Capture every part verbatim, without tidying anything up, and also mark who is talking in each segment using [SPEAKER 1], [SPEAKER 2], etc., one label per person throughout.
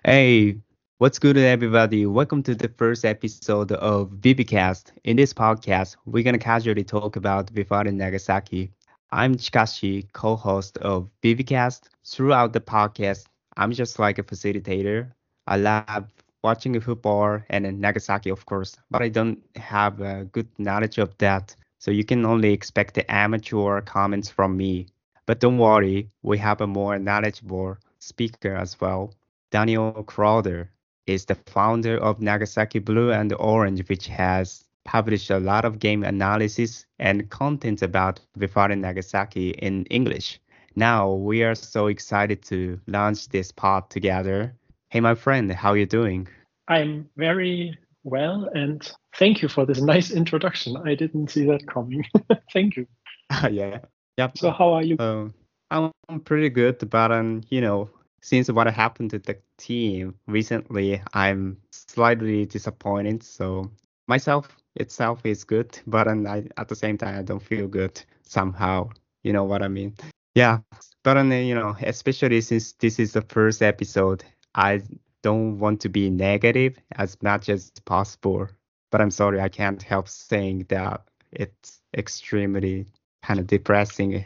[SPEAKER 1] Hey, what's good, everybody? Welcome to the first episode of ViviCast. In this podcast, we're gonna casually talk about Vivaldi Nagasaki. I'm Chikashi, co-host of ViviCast. Throughout the podcast, I'm just like a facilitator. I love watching football and then Nagasaki, of course, but I don't have a good knowledge of that. So you can only expect the amateur comments from me. But don't worry, we have a more knowledgeable speaker as well. Daniel Crowder is the founder of Nagasaki Blue and Orange, which has published a lot of game analysis and content about Vivaldi Nagasaki in English. Now we are so excited to launch this pod together. Hey, my friend, how you doing?
[SPEAKER 2] I'm very well, and thank you for this nice introduction. I didn't see that coming. Thank you.
[SPEAKER 1] Yeah. Yep.
[SPEAKER 2] So, how are you?
[SPEAKER 1] Um, I'm pretty good, but um, you know, since what happened to the team recently, I'm slightly disappointed. So myself itself is good, but um, I, at the same time, I don't feel good somehow. You know what I mean? Yeah. But um, you know, especially since this is the first episode, I don't want to be negative as much as possible. But I'm sorry, I can't help saying that it's extremely kind of depressing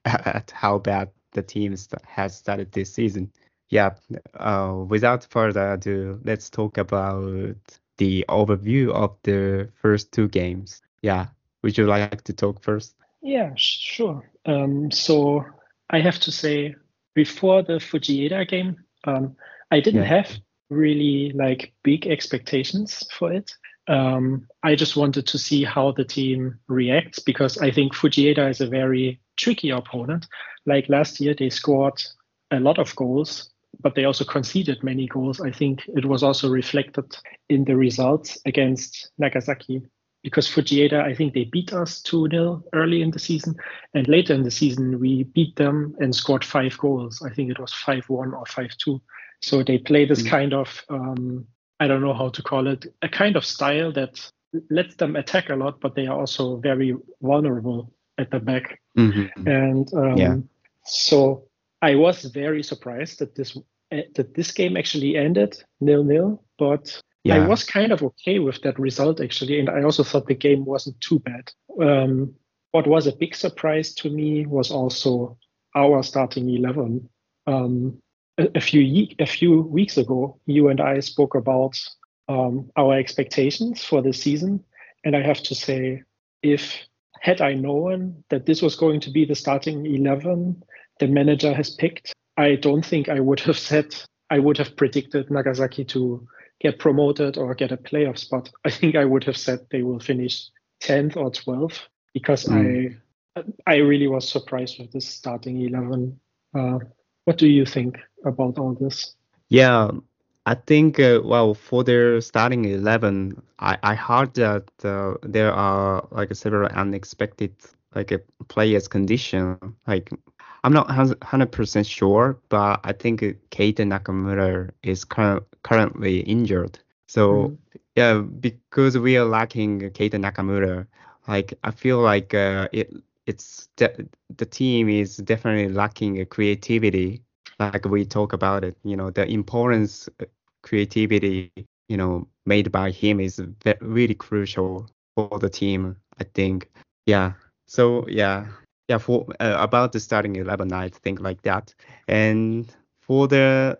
[SPEAKER 1] at how bad the team st- has started this season. Yeah, uh, without further ado, let's talk about the overview of the first two games. Yeah, would you like to talk first?
[SPEAKER 2] Yeah, sure. Um, so, I have to say, before the Fujieda game, um, I didn't
[SPEAKER 1] Yeah.
[SPEAKER 2] have really like big expectations for it. Um, I just wanted to see how the team reacts because I think Fujieda is a very tricky opponent. Like last year, they scored a lot of goals, but they also conceded many goals. I think it was also reflected in the results against Nagasaki because Fujieda, I think they beat us two nil early in the season. And later in the season, we beat them and scored five goals. I think it was five one or five two. So they play this
[SPEAKER 1] Mm.
[SPEAKER 2] kind of, um, I don't know how to call it, a kind of style that lets them attack a lot, but they are also very vulnerable at the back.
[SPEAKER 1] Mm-hmm.
[SPEAKER 2] And
[SPEAKER 1] Yeah.
[SPEAKER 2] um, so I was very surprised that this eh, that this game actually ended nil nil, but I
[SPEAKER 1] Yeah.
[SPEAKER 2] was kind of okay with that result actually, and I also thought the game wasn't too bad. Um, what was a big surprise to me was also our starting eleven. Um, a, a few ye- a few weeks ago, you and I spoke about um, our expectations for the season, and I have to say, if had I known that this was going to be the starting eleven the manager has picked, I don't think I would have said I would have predicted Nagasaki to get promoted or get a playoff spot. I think I would have said they will finish tenth or twelfth because
[SPEAKER 1] Mm.
[SPEAKER 2] I I really was surprised with this starting eleven. Uh, what do you think about all this?
[SPEAKER 1] Yeah, I think, uh, well, for their starting eleven, I, I heard that uh, there are like several unexpected like a players condition. Like I'm not one hundred percent sure, but I think uh, Keita Nakamura is cur currently injured. So
[SPEAKER 2] Mm,
[SPEAKER 1] yeah, because we are lacking Keita Nakamura, like I feel like uh, it it's de the team is definitely lacking uh, creativity like we talk about it, you know, the importance uh, creativity, you know, made by him is ve really crucial for the team, I think. Yeah. So yeah, yeah. For uh, about the starting eleven, I think like that. And for the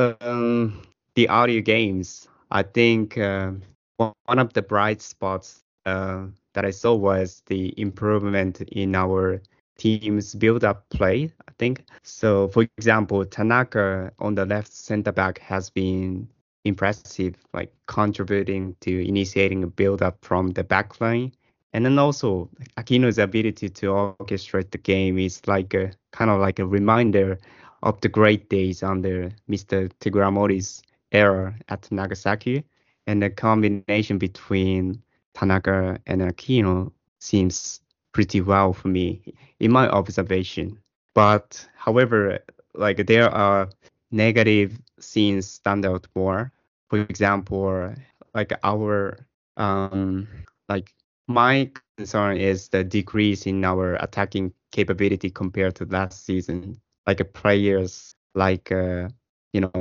[SPEAKER 1] um the audio games, I think uh, one one of the bright spots uh, that I saw was the improvement in our team's build-up play, I think. So, for example, Tanaka on the left center back has been impressive, like contributing to initiating a build-up from the back line. And then also Aquino's ability to orchestrate the game is like a kind of like a reminder of the great days under mister Tigramori's era at Nagasaki. And the combination between Tanaka and Aquino seems pretty well for me in my observation. But however, like there are negative scenes stand out more. For example, like our um like my concern is the decrease in our attacking capability compared to last season. Like uh, players like uh, you know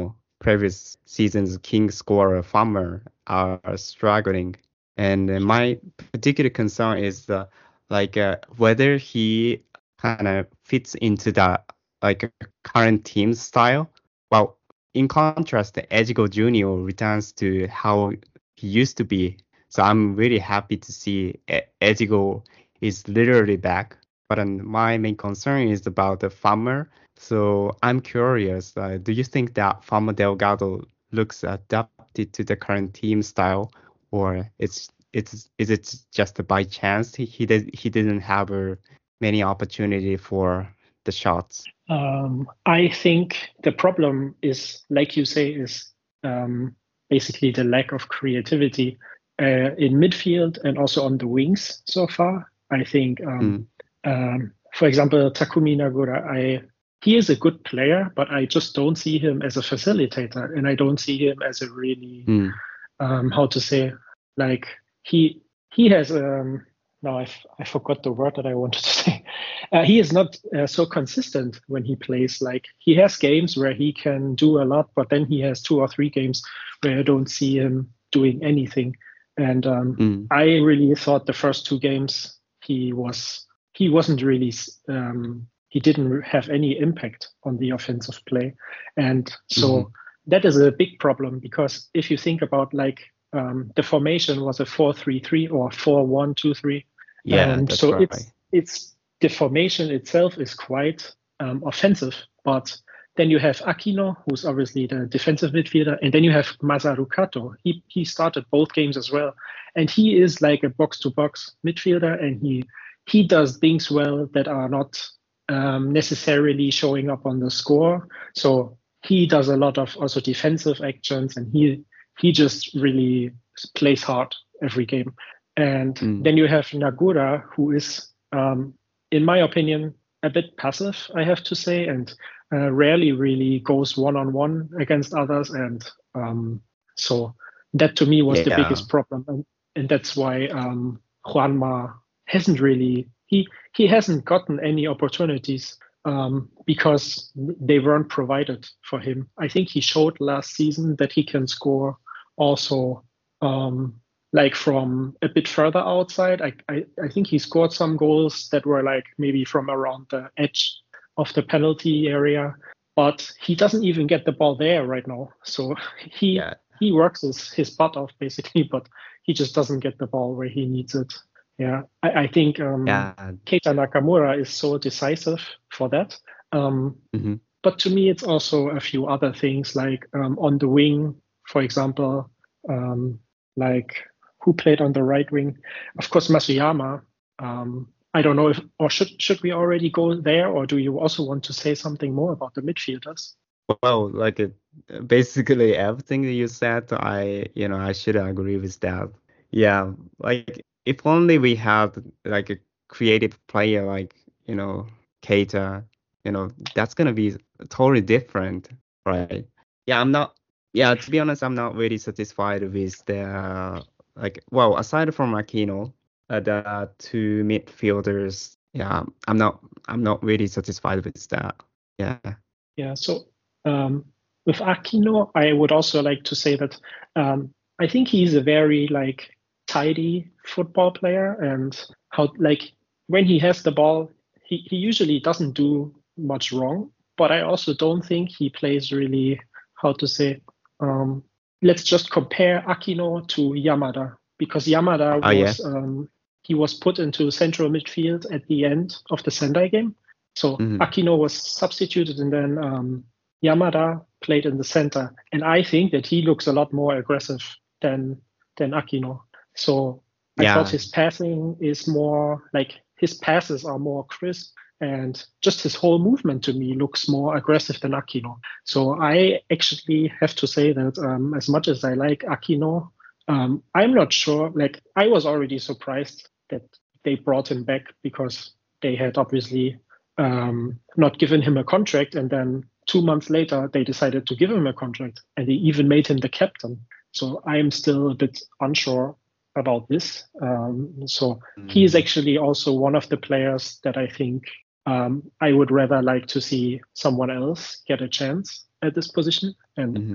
[SPEAKER 1] previous season's king scorer Farmer are struggling. And uh, my particular concern is uh, like uh, whether he kind of fits into the like current team style. Well, in contrast, Ejigo Junior returns to how he used to be. So I'm really happy to see E- Ejigo is literally back. But um, my main concern is about the Farmer. So I'm curious, uh, do you think that Farmer Delgado looks adapted to the current team style, or it's it's is it just by chance he he, did, he didn't have uh, many opportunity for the shots?
[SPEAKER 2] Um, I think the problem is, like you say, is um, basically the lack of creativity uh, in midfield and also on the wings so far. I think, um,
[SPEAKER 1] Mm,
[SPEAKER 2] um, for example, Takumi Nagura, I he is a good player, but I just don't see him as a facilitator, and I don't see him as a really
[SPEAKER 1] mm,
[SPEAKER 2] um, how to say, like he he has um now I, f- I forgot the word that I wanted to say. Uh, he is not uh, so consistent when he plays. Like he has games where he can do a lot, but then he has two or three games where I don't see him doing anything. And um,
[SPEAKER 1] mm,
[SPEAKER 2] I really thought the first two games he was he wasn't really um, he didn't have any impact on the offensive play, and
[SPEAKER 1] mm-hmm.
[SPEAKER 2] so that is a big problem because if you think about like um, the formation was a four three three or four one two three,
[SPEAKER 1] Yeah,
[SPEAKER 2] um,
[SPEAKER 1] that's
[SPEAKER 2] so
[SPEAKER 1] right.
[SPEAKER 2] it's it's the formation itself is quite um, offensive, but then you have Aquino, who's obviously the defensive midfielder, and then you have Masaru Kato. He he started both games as well, and he is like a box to box midfielder, and he he does things well that are not um, necessarily showing up on the score. So he does a lot of also defensive actions, and he he just really plays hard every game. And
[SPEAKER 1] Mm,
[SPEAKER 2] then you have Nagura, who is, um, in my opinion, a bit passive, I have to say, and uh, rarely really goes one on one against others. And um, so that to me was the
[SPEAKER 1] yeah,
[SPEAKER 2] biggest problem, and, and that's why um, Juanma hasn't really he he hasn't gotten any opportunities um, because they weren't provided for him. I think he showed last season that he can score also um, like from a bit further outside. I, I, I think he scored some goals that were like maybe from around the edge of the penalty area, but he doesn't even get the ball there right now. So he
[SPEAKER 1] yeah,
[SPEAKER 2] he works his, his butt off basically, but he just doesn't get the ball where he needs it. Yeah, I, I think um,
[SPEAKER 1] yeah.
[SPEAKER 2] Keita Nakamura is so decisive for that. Um,
[SPEAKER 1] Mm-hmm.
[SPEAKER 2] but to me, it's also a few other things like um, on the wing, for example, um, like who played on the right wing? Of course, Masuyama. Um, I don't know if, or should should we already go there, or do you also want to say something more about the midfielders?
[SPEAKER 1] Well, like uh, basically everything that you said, I, you know, I should agree with that. Yeah, like if only we had like a creative player like, you know, Keita, you know, that's gonna be totally different, right? Yeah, I'm not, yeah, to be honest, I'm not really satisfied with the, like, well, aside from Aquino, uh, the two midfielders, yeah, I'm not, I'm not really satisfied with that. Yeah.
[SPEAKER 2] Yeah. So um, with Aquino, I would also like to say that um, I think he's a very like tidy football player, and how like when he has the ball, he, he usually doesn't do much wrong. But I also don't think he plays really how to say. Um, let's just compare Aquino to Yamada because Yamada
[SPEAKER 1] Oh, yeah.
[SPEAKER 2] was um, he was put into central midfield at the end of the Sendai game. So
[SPEAKER 1] Mhm.
[SPEAKER 2] Aquino was substituted, and then um, Yamada played in the center. And I think that he looks a lot more aggressive than than Aquino. So I thought
[SPEAKER 1] Yeah,
[SPEAKER 2] his passing is more like his passes are more crisp, and just his whole movement to me looks more aggressive than Aquino. So I actually have to say that um, as much as I like Aquino, um, I'm not sure. Like I was already surprised that they brought him back because they had obviously um, not given him a contract, and then two months later they decided to give him a contract, and they even made him the captain. So I am still a bit unsure about this. Um, so he is
[SPEAKER 1] mm,
[SPEAKER 2] actually also one of the players that I think um, I would rather like to see someone else get a chance at this position. And
[SPEAKER 1] hmm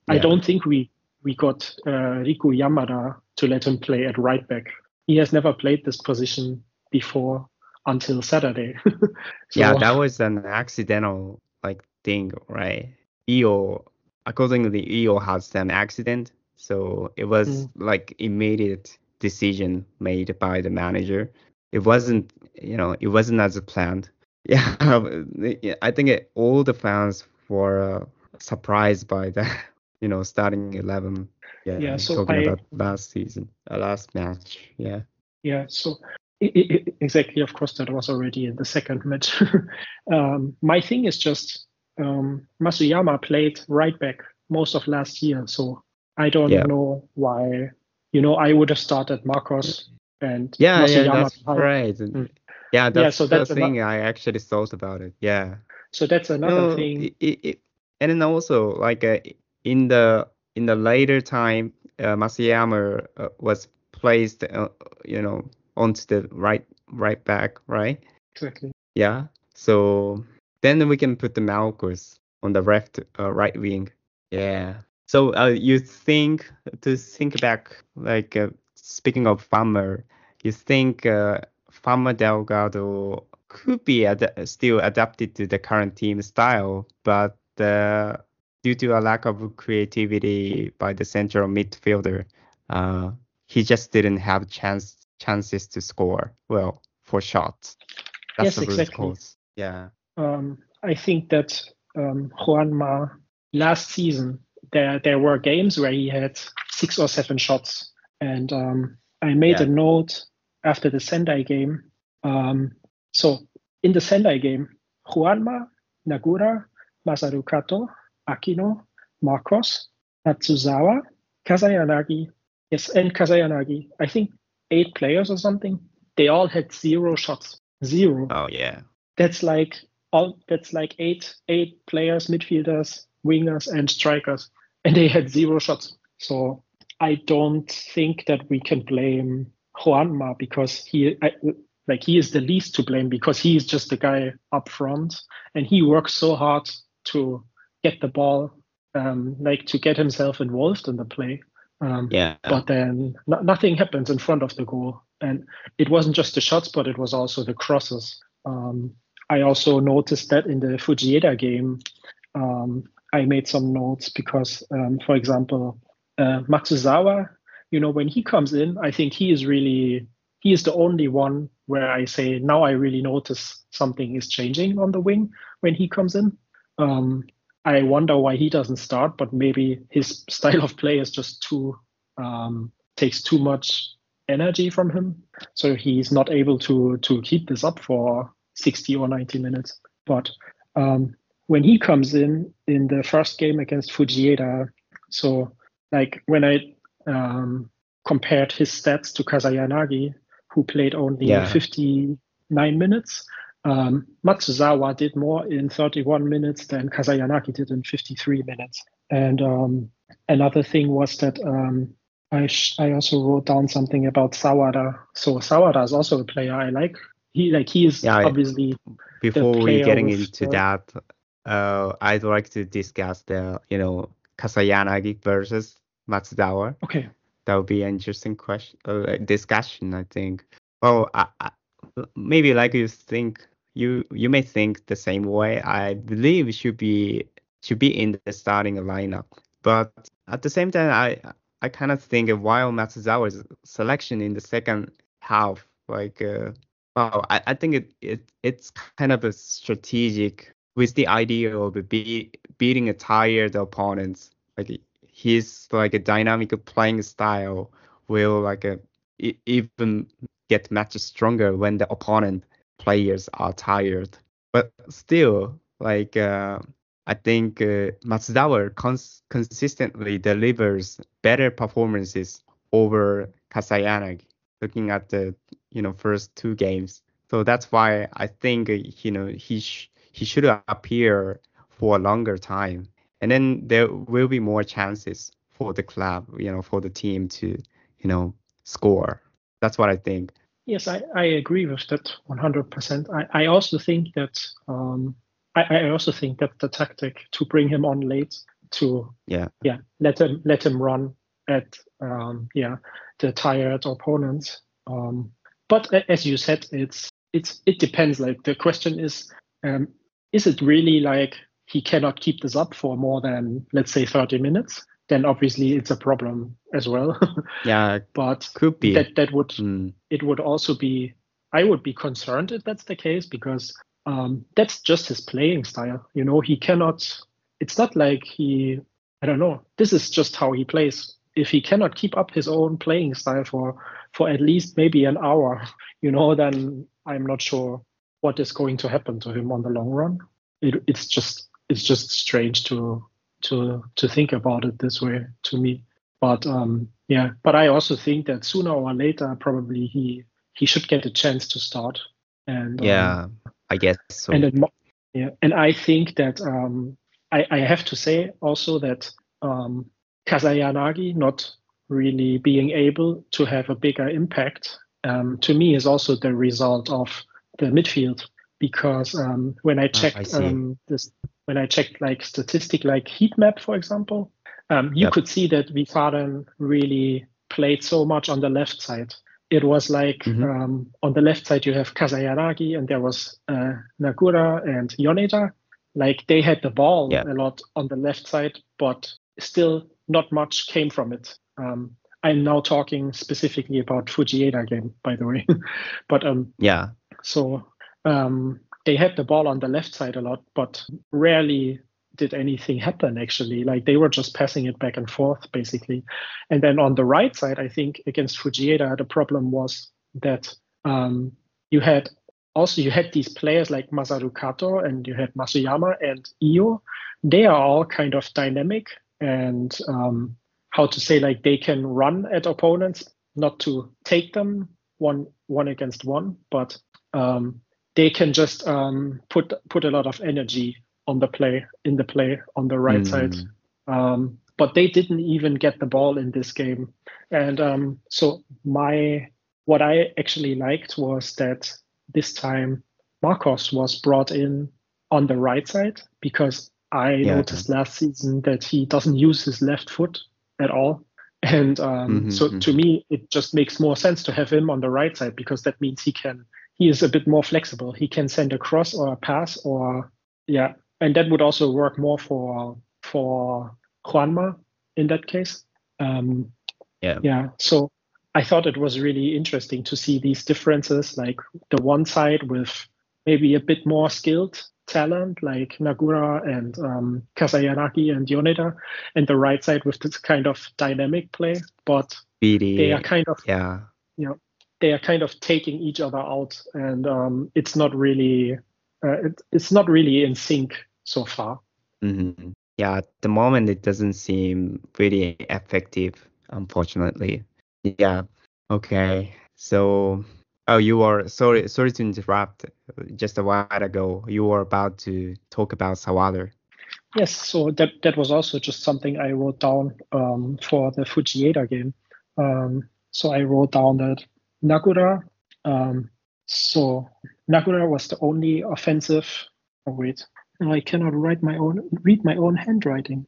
[SPEAKER 2] I
[SPEAKER 1] Yeah.
[SPEAKER 2] don't think we we got uh, Riku Yamada to let him play at right back. He has never played this position before until Saturday. So
[SPEAKER 1] Yeah, that was an accidental like thing, right? E O, accordingly, E O has an accident, so it was
[SPEAKER 2] mm,
[SPEAKER 1] like immediate decision made by the manager. It wasn't, you know, it wasn't as planned. Yeah, yeah, I think it, all the fans were uh, surprised by that, you know, starting eleven. Yeah,
[SPEAKER 2] yeah, so
[SPEAKER 1] talking
[SPEAKER 2] I
[SPEAKER 1] about last season, uh, last match. Yeah.
[SPEAKER 2] yeah, so i i exactly. Of course, that was already in the second match. um, my thing is just um, Masuyama played right back most of last year, so I don't
[SPEAKER 1] Yeah.
[SPEAKER 2] know why. You know, I would have started Marcos and
[SPEAKER 1] Yeah, yeah,
[SPEAKER 2] Masuyama
[SPEAKER 1] that's
[SPEAKER 2] behind.
[SPEAKER 1] right.
[SPEAKER 2] Mm.
[SPEAKER 1] Yeah,
[SPEAKER 2] Yeah,
[SPEAKER 1] that's
[SPEAKER 2] so
[SPEAKER 1] the
[SPEAKER 2] that's another.
[SPEAKER 1] thing I actually thought about it. Yeah.
[SPEAKER 2] So that's another
[SPEAKER 1] No,
[SPEAKER 2] thing.
[SPEAKER 1] it, it, it and then also like uh, in the in the later time, uh, Masayama uh, was placed, uh, you know, onto the right right back, right?
[SPEAKER 2] Exactly.
[SPEAKER 1] Yeah. So then we can put the Malcus on the left, uh, right wing. Yeah. So uh, you think to think back, like uh, speaking of Farmer, you think uh, Farmer Delgado could be ad- still adapted to the current team style, but uh, due to a lack of creativity by the central midfielder, uh, he just didn't have chance chances to score well for shots. That's
[SPEAKER 2] Yes,
[SPEAKER 1] the root
[SPEAKER 2] exactly.
[SPEAKER 1] cause. Yeah.
[SPEAKER 2] Um, I think that um, Juanma last season there there were games where he had six or seven shots, and um, I made a
[SPEAKER 1] Yeah.
[SPEAKER 2] note after the Sendai game. Um, so in the Sendai game, Juanma, Nagura, Masaru Kato, Akino, Marcos, Natsuzawa, Kazayanagi, yes, and Kazayanagi. I think eight players or something. They all had zero shots. Zero.
[SPEAKER 1] Oh yeah.
[SPEAKER 2] That's like all that's like eight eight players, midfielders, wingers, and strikers, and they had zero shots. So I don't think that we can blame Juanma because he I, like he is the least to blame because he is just the guy up front and he works so hard to get the ball, um, like to get himself involved in the play. Um,
[SPEAKER 1] Yeah.
[SPEAKER 2] but then no, nothing happens in front of the goal, and it wasn't just the shots, but it was also the crosses. Um, I also noticed that in the Fujieda game, um, I made some notes because, um, for example, uh, Matsuzawa, you know, when he comes in, I think he is really, he is the only one where I say, now I really notice something is changing on the wing when he comes in. Um, I wonder why he doesn't start, but maybe his style of play is just too, um, takes too much energy from him. So he's not able to to keep this up for sixty or ninety minutes. But um, when he comes in in the first game against Fujieda, so like when I um, compared his stats to Kazayanagi, who played only
[SPEAKER 1] Yeah.
[SPEAKER 2] fifty-nine minutes, um, Matsuzawa did more in thirty-one minutes than Kazayanagi did in fifty-three minutes. And um, another thing was that um, I sh- I also wrote down something about Sawada. So Sawada is also a player I like. He like he is
[SPEAKER 1] Yeah.
[SPEAKER 2] obviously the
[SPEAKER 1] Before we
[SPEAKER 2] player
[SPEAKER 1] getting
[SPEAKER 2] with
[SPEAKER 1] into
[SPEAKER 2] the,
[SPEAKER 1] that, uh, I'd like to discuss the, you know, Kasayanagi versus Matsudawa.
[SPEAKER 2] okay.
[SPEAKER 1] That would be an interesting question, uh, discussion, I think. Well, I, I, maybe like you think you you may think the same way. I believe it should be should be in the starting lineup, but at the same time, I I kind of think while Matsuzawa's selection in the second half, like, uh, wow, I, I think it, it it's kind of a strategic with the idea of be, beating a tired opponents. Like his like a dynamic playing style will like a e- even get much stronger when the opponent players are tired. But still, like uh, I think uh, Matsudawa cons- consistently delivers better performances over Kasayanagi. Looking at the you know first two games, so that's why I think uh, you know he sh- he should appear for a longer time, and then there will be more chances for the club, you know, for the team to you know score. That's what I think.
[SPEAKER 2] Yes, I, I agree with that one hundred percent. I, I also think that um, I, I also think that the tactic to bring him on late to
[SPEAKER 1] yeah
[SPEAKER 2] yeah let him let him run at um, yeah the tired opponents. Um, but as you said, it's it's it depends. Like the question is, um, is it really like he cannot keep this up for more than, let's say, thirty minutes? Then obviously it's a problem as well.
[SPEAKER 1] yeah
[SPEAKER 2] But
[SPEAKER 1] could be
[SPEAKER 2] that that would
[SPEAKER 1] mm.
[SPEAKER 2] it would also be, I would be concerned if that's the case, because um, that's just his playing style. You know, he cannot. It's not like he. I don't know. This is just how he plays. If he cannot keep up his own playing style for for at least maybe an hour, you know, then I'm not sure what is going to happen to him on the long run. It, it's just it's just strange to to to think about it this way to me. But um, yeah, but I also think that sooner or later, probably he he should get a chance to start. And
[SPEAKER 1] yeah
[SPEAKER 2] um,
[SPEAKER 1] I guess so.
[SPEAKER 2] and it, yeah, and I think that um, I I have to say also that um, Kasayanagi not really being able to have a bigger impact um, to me is also the result of the midfield, because um, when I
[SPEAKER 1] Ah, I
[SPEAKER 2] checked
[SPEAKER 1] see.
[SPEAKER 2] um, this when I checked like statistic like heat map, for example, um, you
[SPEAKER 1] Yep.
[SPEAKER 2] could see that Vifaren really played so much on the left side. It was like
[SPEAKER 1] Mhm.
[SPEAKER 2] um, on the left side you have Kasayanagi and there was uh, Nagura and Yoneda. Like they had the ball
[SPEAKER 1] Yeah.
[SPEAKER 2] a lot on the left side, but still not much came from it. Um, I'm now talking specifically about Fujieda game, by the way. but um,
[SPEAKER 1] Yeah.
[SPEAKER 2] so um, they had the ball on the left side a lot, but rarely did anything happen actually. Like they were just passing it back and forth basically. And then on the right side, I think against Fujieda, the problem was that um, you had also you had these players like Masaru Kato and you had Masuyama and Io. They are all kind of dynamic and um, how to say, like they can run at opponents, not to take them one one against one, but um, they can just um, put put a lot of energy on the play in the play on the right side.
[SPEAKER 1] Mm.
[SPEAKER 2] Um, but they didn't even get the ball in this game, and um, so my what I actually liked was that this time Marcos was brought in on the right side, because I
[SPEAKER 1] Yeah.
[SPEAKER 2] noticed last season that he doesn't use his left foot at all. And um,
[SPEAKER 1] Mhm.
[SPEAKER 2] so to
[SPEAKER 1] Mhm.
[SPEAKER 2] me, it just makes more sense to have him on the right side, because that means he can he is a bit more flexible. He can send a cross or a pass, or yeah, and that would also work more for for Juanma in that case. Um,
[SPEAKER 1] Yeah.
[SPEAKER 2] yeah, so I thought it was really interesting to see these differences, like the one side with maybe a bit more skilled talent, like Nagura and um, Kasayanagi and Yoneda, and the right side with this kind of dynamic play. But they are
[SPEAKER 1] Really.
[SPEAKER 2] kind of,
[SPEAKER 1] Yeah.
[SPEAKER 2] you know, they are kind of taking each other out, and um, it's not really, uh, it, it's not really in sync so far.
[SPEAKER 1] Hmm. Yeah. At the moment, it doesn't seem really effective, unfortunately. Yeah. Okay. So, oh, you were sorry. Sorry to interrupt. Just a while ago, you were about to talk about Sawada.
[SPEAKER 2] Yes, so that that was also just something I wrote down um, for the Fujieda game. Um, so I wrote down that Nagura. Um, so Nagura was the only offensive. Oh wait, I cannot write my own read my own handwriting.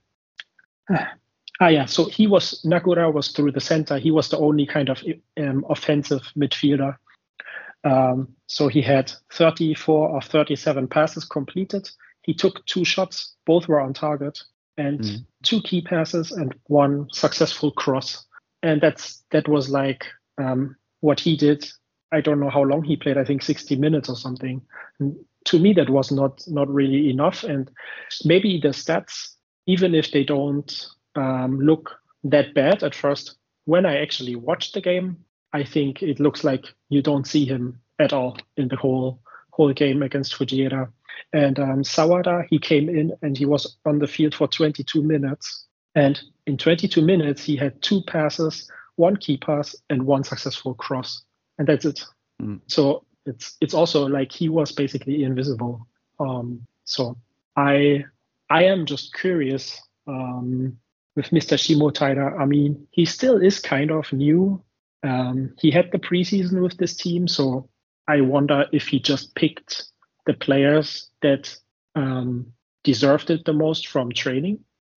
[SPEAKER 2] Ah yeah, so he was Nagura was through the center. He was the only kind of um, offensive midfielder. Um, so he had thirty-four or thirty-seven passes completed. He took two shots, both were on target, and
[SPEAKER 1] Mm.
[SPEAKER 2] two key passes and one successful cross. And that's that was like um, what he did. I don't know how long he played. I think sixty minutes or something. And to me, that was not not really enough. And maybe the stats, even if they don't um, look that bad at first, when I actually watched the game, I think it looks like you don't see him at all in the whole whole game against Fujieda. And um, Sawada, he came in and he was on the field for twenty-two minutes. And in twenty-two minutes, he had two passes, one key pass, and one successful cross, and that's it.
[SPEAKER 1] Mm.
[SPEAKER 2] So it's it's also like he was basically invisible. Um, so I I am just curious um, with Mister Shimotaira. I mean, he still is kind of new. Um, he had the preseason with this team, so I wonder if he just picked the players that um, deserved it the most from training.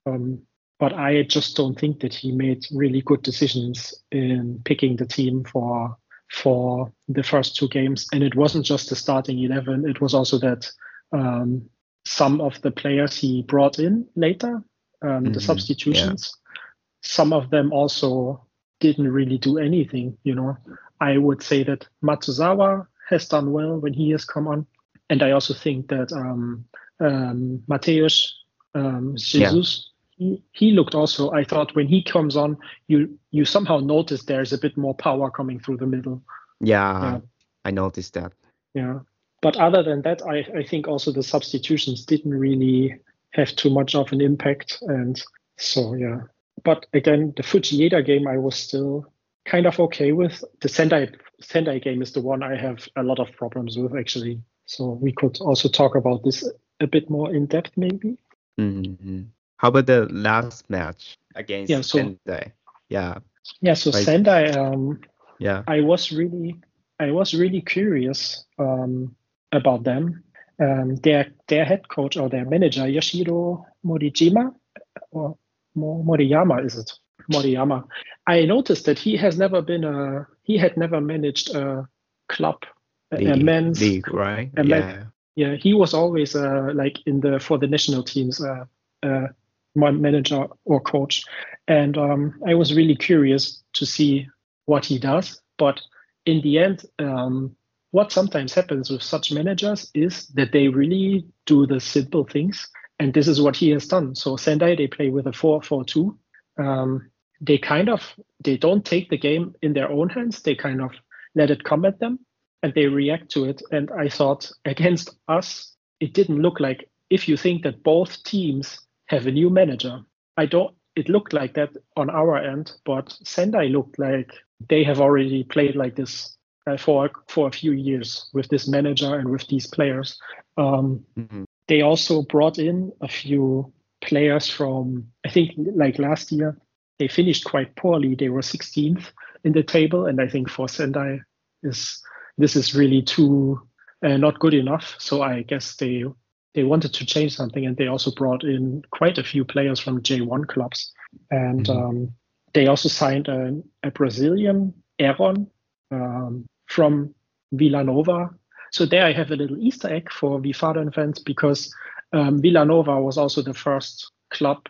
[SPEAKER 2] Um, but I just don't think that he made really good decisions in picking the team for for the first two games. And it wasn't just the starting eleven; it was also that um, some of the players he brought in later, um, the
[SPEAKER 1] Mm-hmm.
[SPEAKER 2] substitutions, some of them also didn't really do anything. You know, I would say that Matsuzawa has done well when he has come on, and I also think that um, um, Mateus um,
[SPEAKER 1] Yeah.
[SPEAKER 2] Jesus, he, he looked also. I thought when he comes on, you you somehow notice there's a bit more power coming through the middle.
[SPEAKER 1] Yeah.
[SPEAKER 2] Yeah,
[SPEAKER 1] I noticed that.
[SPEAKER 2] yeah. But other than that, I, I think also the substitutions didn't really have too much of an impact. And so, yeah. But again, the Fujieda game, I was still kind of okay with. The Sendai, Sendai game is the one I have a lot of problems with, actually. So we could also talk about this a bit more in depth, maybe.
[SPEAKER 1] Mm-hmm. How about the last match against
[SPEAKER 2] Yeah, so,
[SPEAKER 1] Sendai? Yeah.
[SPEAKER 2] Yeah, so
[SPEAKER 1] Like,
[SPEAKER 2] Sendai, um,
[SPEAKER 1] yeah.
[SPEAKER 2] I was really, I was really curious um, about them. Um, their their head coach or their manager Yoshiro Morijima or Mo- Moriyama is it? Moriyama. I noticed that he has never been a he had never managed a club, a, a
[SPEAKER 1] League,
[SPEAKER 2] men's
[SPEAKER 1] league, right?
[SPEAKER 2] a men,
[SPEAKER 1] Yeah.
[SPEAKER 2] yeah. He was always uh, like in the for the national teams uh, uh, mon- manager or coach, and um, I was really curious to see what he does. But in the end, um, what sometimes happens with such managers is that they really do the simple things, and this is what he has done. So Sendai, they play with a four four two. Um, they kind of they don't take the game in their own hands. They kind of let it come at them, and they react to it. And I thought against us, it didn't look like, if you think that both teams have a new manager, I don't. It looked like that on our end, but Sendai looked like they have already played like this uh, for for a few years with this manager and with these players. Um,
[SPEAKER 1] Mm-hmm.
[SPEAKER 2] they also brought in a few players from, I think, like last year, they finished quite poorly. They were sixteenth in the table, and I think for Sendai is this is really too uh, not good enough. So I guess they they wanted to change something, and they also brought in quite a few players from J one clubs, and
[SPEAKER 1] Mm-hmm.
[SPEAKER 2] um, they also signed a, a Brazilian, Aaron, um, from Villanova. So there I have a little Easter egg for Wiesbaden fans, because um, Villanova was also the first club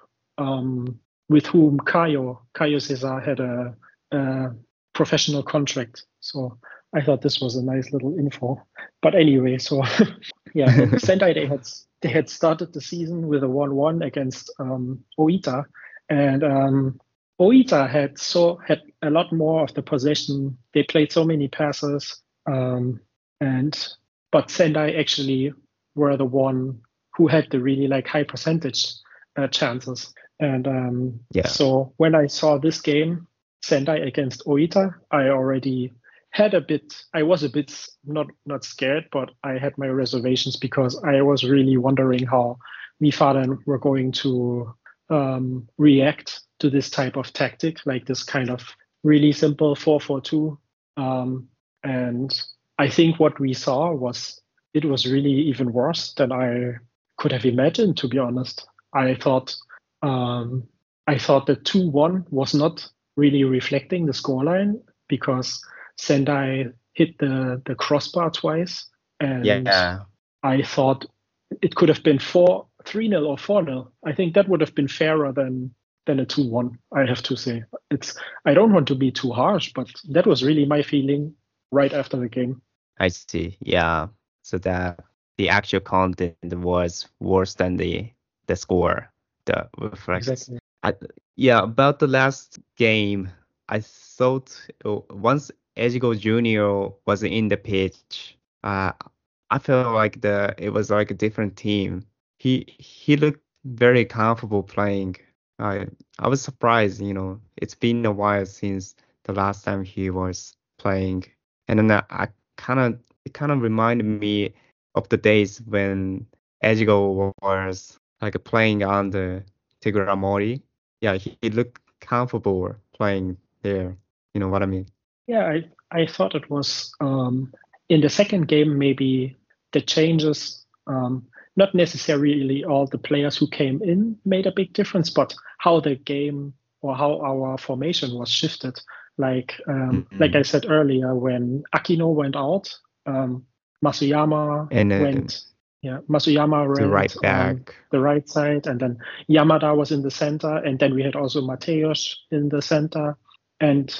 [SPEAKER 2] um, with whom Caio Caio Cesar had a, a professional contract. So I thought this was a nice little info. But anyway, so yeah, and Sendai, they had they had started the season with a one one against um, Oita, and um, Oita had so had a lot more of the possession. They played so many passes, um, and but Sendai actually were the one who had the really like high percentage uh, chances. And um,
[SPEAKER 1] Yeah.
[SPEAKER 2] so when I saw this game, Sendai against Oita, I already had a bit. I was a bit not not scared, but I had my reservations, because I was really wondering how Wiesbaden were going to um, react to this type of tactic, like this kind of really simple four four two. Um, and I think what we saw was it was really even worse than I could have imagined, to be honest. I thought um, I thought that two one was not really reflecting the scoreline, because Sendai hit the, the crossbar twice, and
[SPEAKER 1] Yeah.
[SPEAKER 2] I thought it could have been four three nil or four nil. I think that would have been fairer than than a two one, I have to say. It's I don't want to be too harsh, but that was really my feeling right after the game.
[SPEAKER 1] I see. Yeah. So that the actual content was worse than the the score. The reflects.
[SPEAKER 2] Exactly.
[SPEAKER 1] I, yeah. About the last game, I thought uh, once Ejigo Junior was in the pitch, uh, I felt like the it was like a different team. He he looked very comfortable playing. I I was surprised. You know, it's been a while since the last time he was playing, and then I, I kind of it kind of reminded me of the days when Ejigo was like playing under Tigran Mori. Yeah, he, he looked comfortable playing there. You know what I mean?
[SPEAKER 2] Yeah, I, I thought it was um, in the second game, maybe the changes. Um, not necessarily all the players who came in made a big difference, but how the game or how our formation was shifted. Like um,
[SPEAKER 1] Mm-hmm.
[SPEAKER 2] like I said earlier, when Akino went out, um, Masuyama
[SPEAKER 1] And uh,
[SPEAKER 2] went. Yeah, Masuyama
[SPEAKER 1] the
[SPEAKER 2] ran
[SPEAKER 1] right
[SPEAKER 2] on
[SPEAKER 1] back.
[SPEAKER 2] the right side, and then Yamada was in the center, and then we had also Mateus in the center, and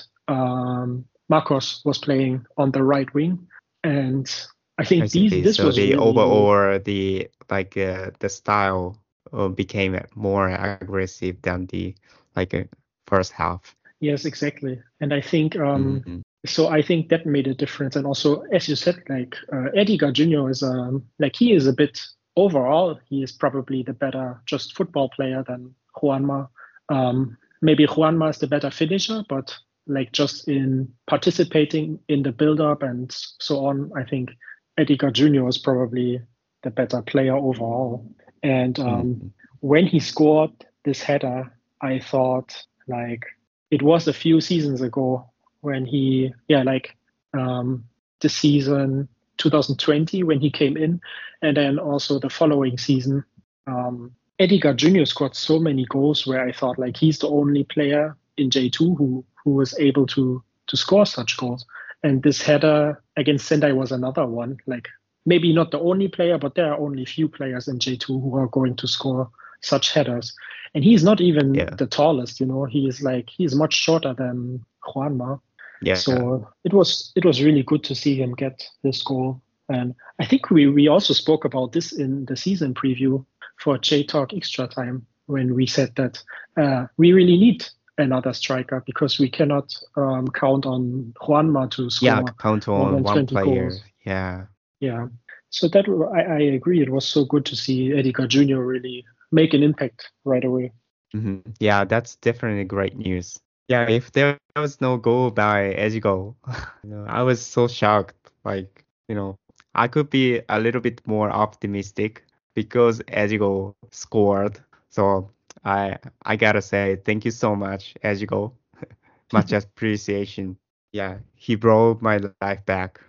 [SPEAKER 2] um, Marcos was playing on the right wing. And I
[SPEAKER 1] I
[SPEAKER 2] think these
[SPEAKER 1] see.
[SPEAKER 2] this
[SPEAKER 1] So
[SPEAKER 2] was
[SPEAKER 1] the
[SPEAKER 2] really
[SPEAKER 1] overall the like uh, the style uh, became more aggressive than the like uh, first half.
[SPEAKER 2] yes, exactly. And I think um,
[SPEAKER 1] Mm-hmm.
[SPEAKER 2] so. I think that made a difference. And also, as you said, like uh, Edgar Junior is um, like he is a bit overall. He is probably the better just football player than Juanma. Um, maybe Juanma is the better finisher, but like just in participating in the build-up and so on, I think Edgar Junior is probably the better player overall. And um,
[SPEAKER 1] Mm-hmm.
[SPEAKER 2] when he scored this header, I thought like it was a few seasons ago when he, yeah, like um, the season twenty twenty when he came in, and then also the following season. Um, Edgar Junior scored so many goals where I thought like he's the only player in J two who who was able to to score such goals. And this header against Sendai was another one. Like maybe not the only player, but there are only few players in J two who are going to score such headers. And he's not even
[SPEAKER 1] Yeah.
[SPEAKER 2] the tallest, you know. He is like he's much shorter than Juanma.
[SPEAKER 1] Yeah.
[SPEAKER 2] So it was it was really good to see him get this goal. And I think we we also spoke about this in the season preview for J Talk Extra Time when we said that uh, we really need another striker because we cannot um, count on Juanma to score
[SPEAKER 1] Yeah, count
[SPEAKER 2] more
[SPEAKER 1] on
[SPEAKER 2] than
[SPEAKER 1] one
[SPEAKER 2] twenty
[SPEAKER 1] player.
[SPEAKER 2] goals.
[SPEAKER 1] Yeah.
[SPEAKER 2] Yeah. So that I, I agree. It was so good to see Edgar Junior really make an impact right away.
[SPEAKER 1] Mm-hmm. Yeah, that's definitely great news. Yeah, if there was no goal by Ejigo, you know, I was so shocked. Like, you know, I could be a little bit more optimistic because Ejigo scored. So I I gotta say thank you so much, Ejigo. Much appreciation. Yeah, he brought my life back.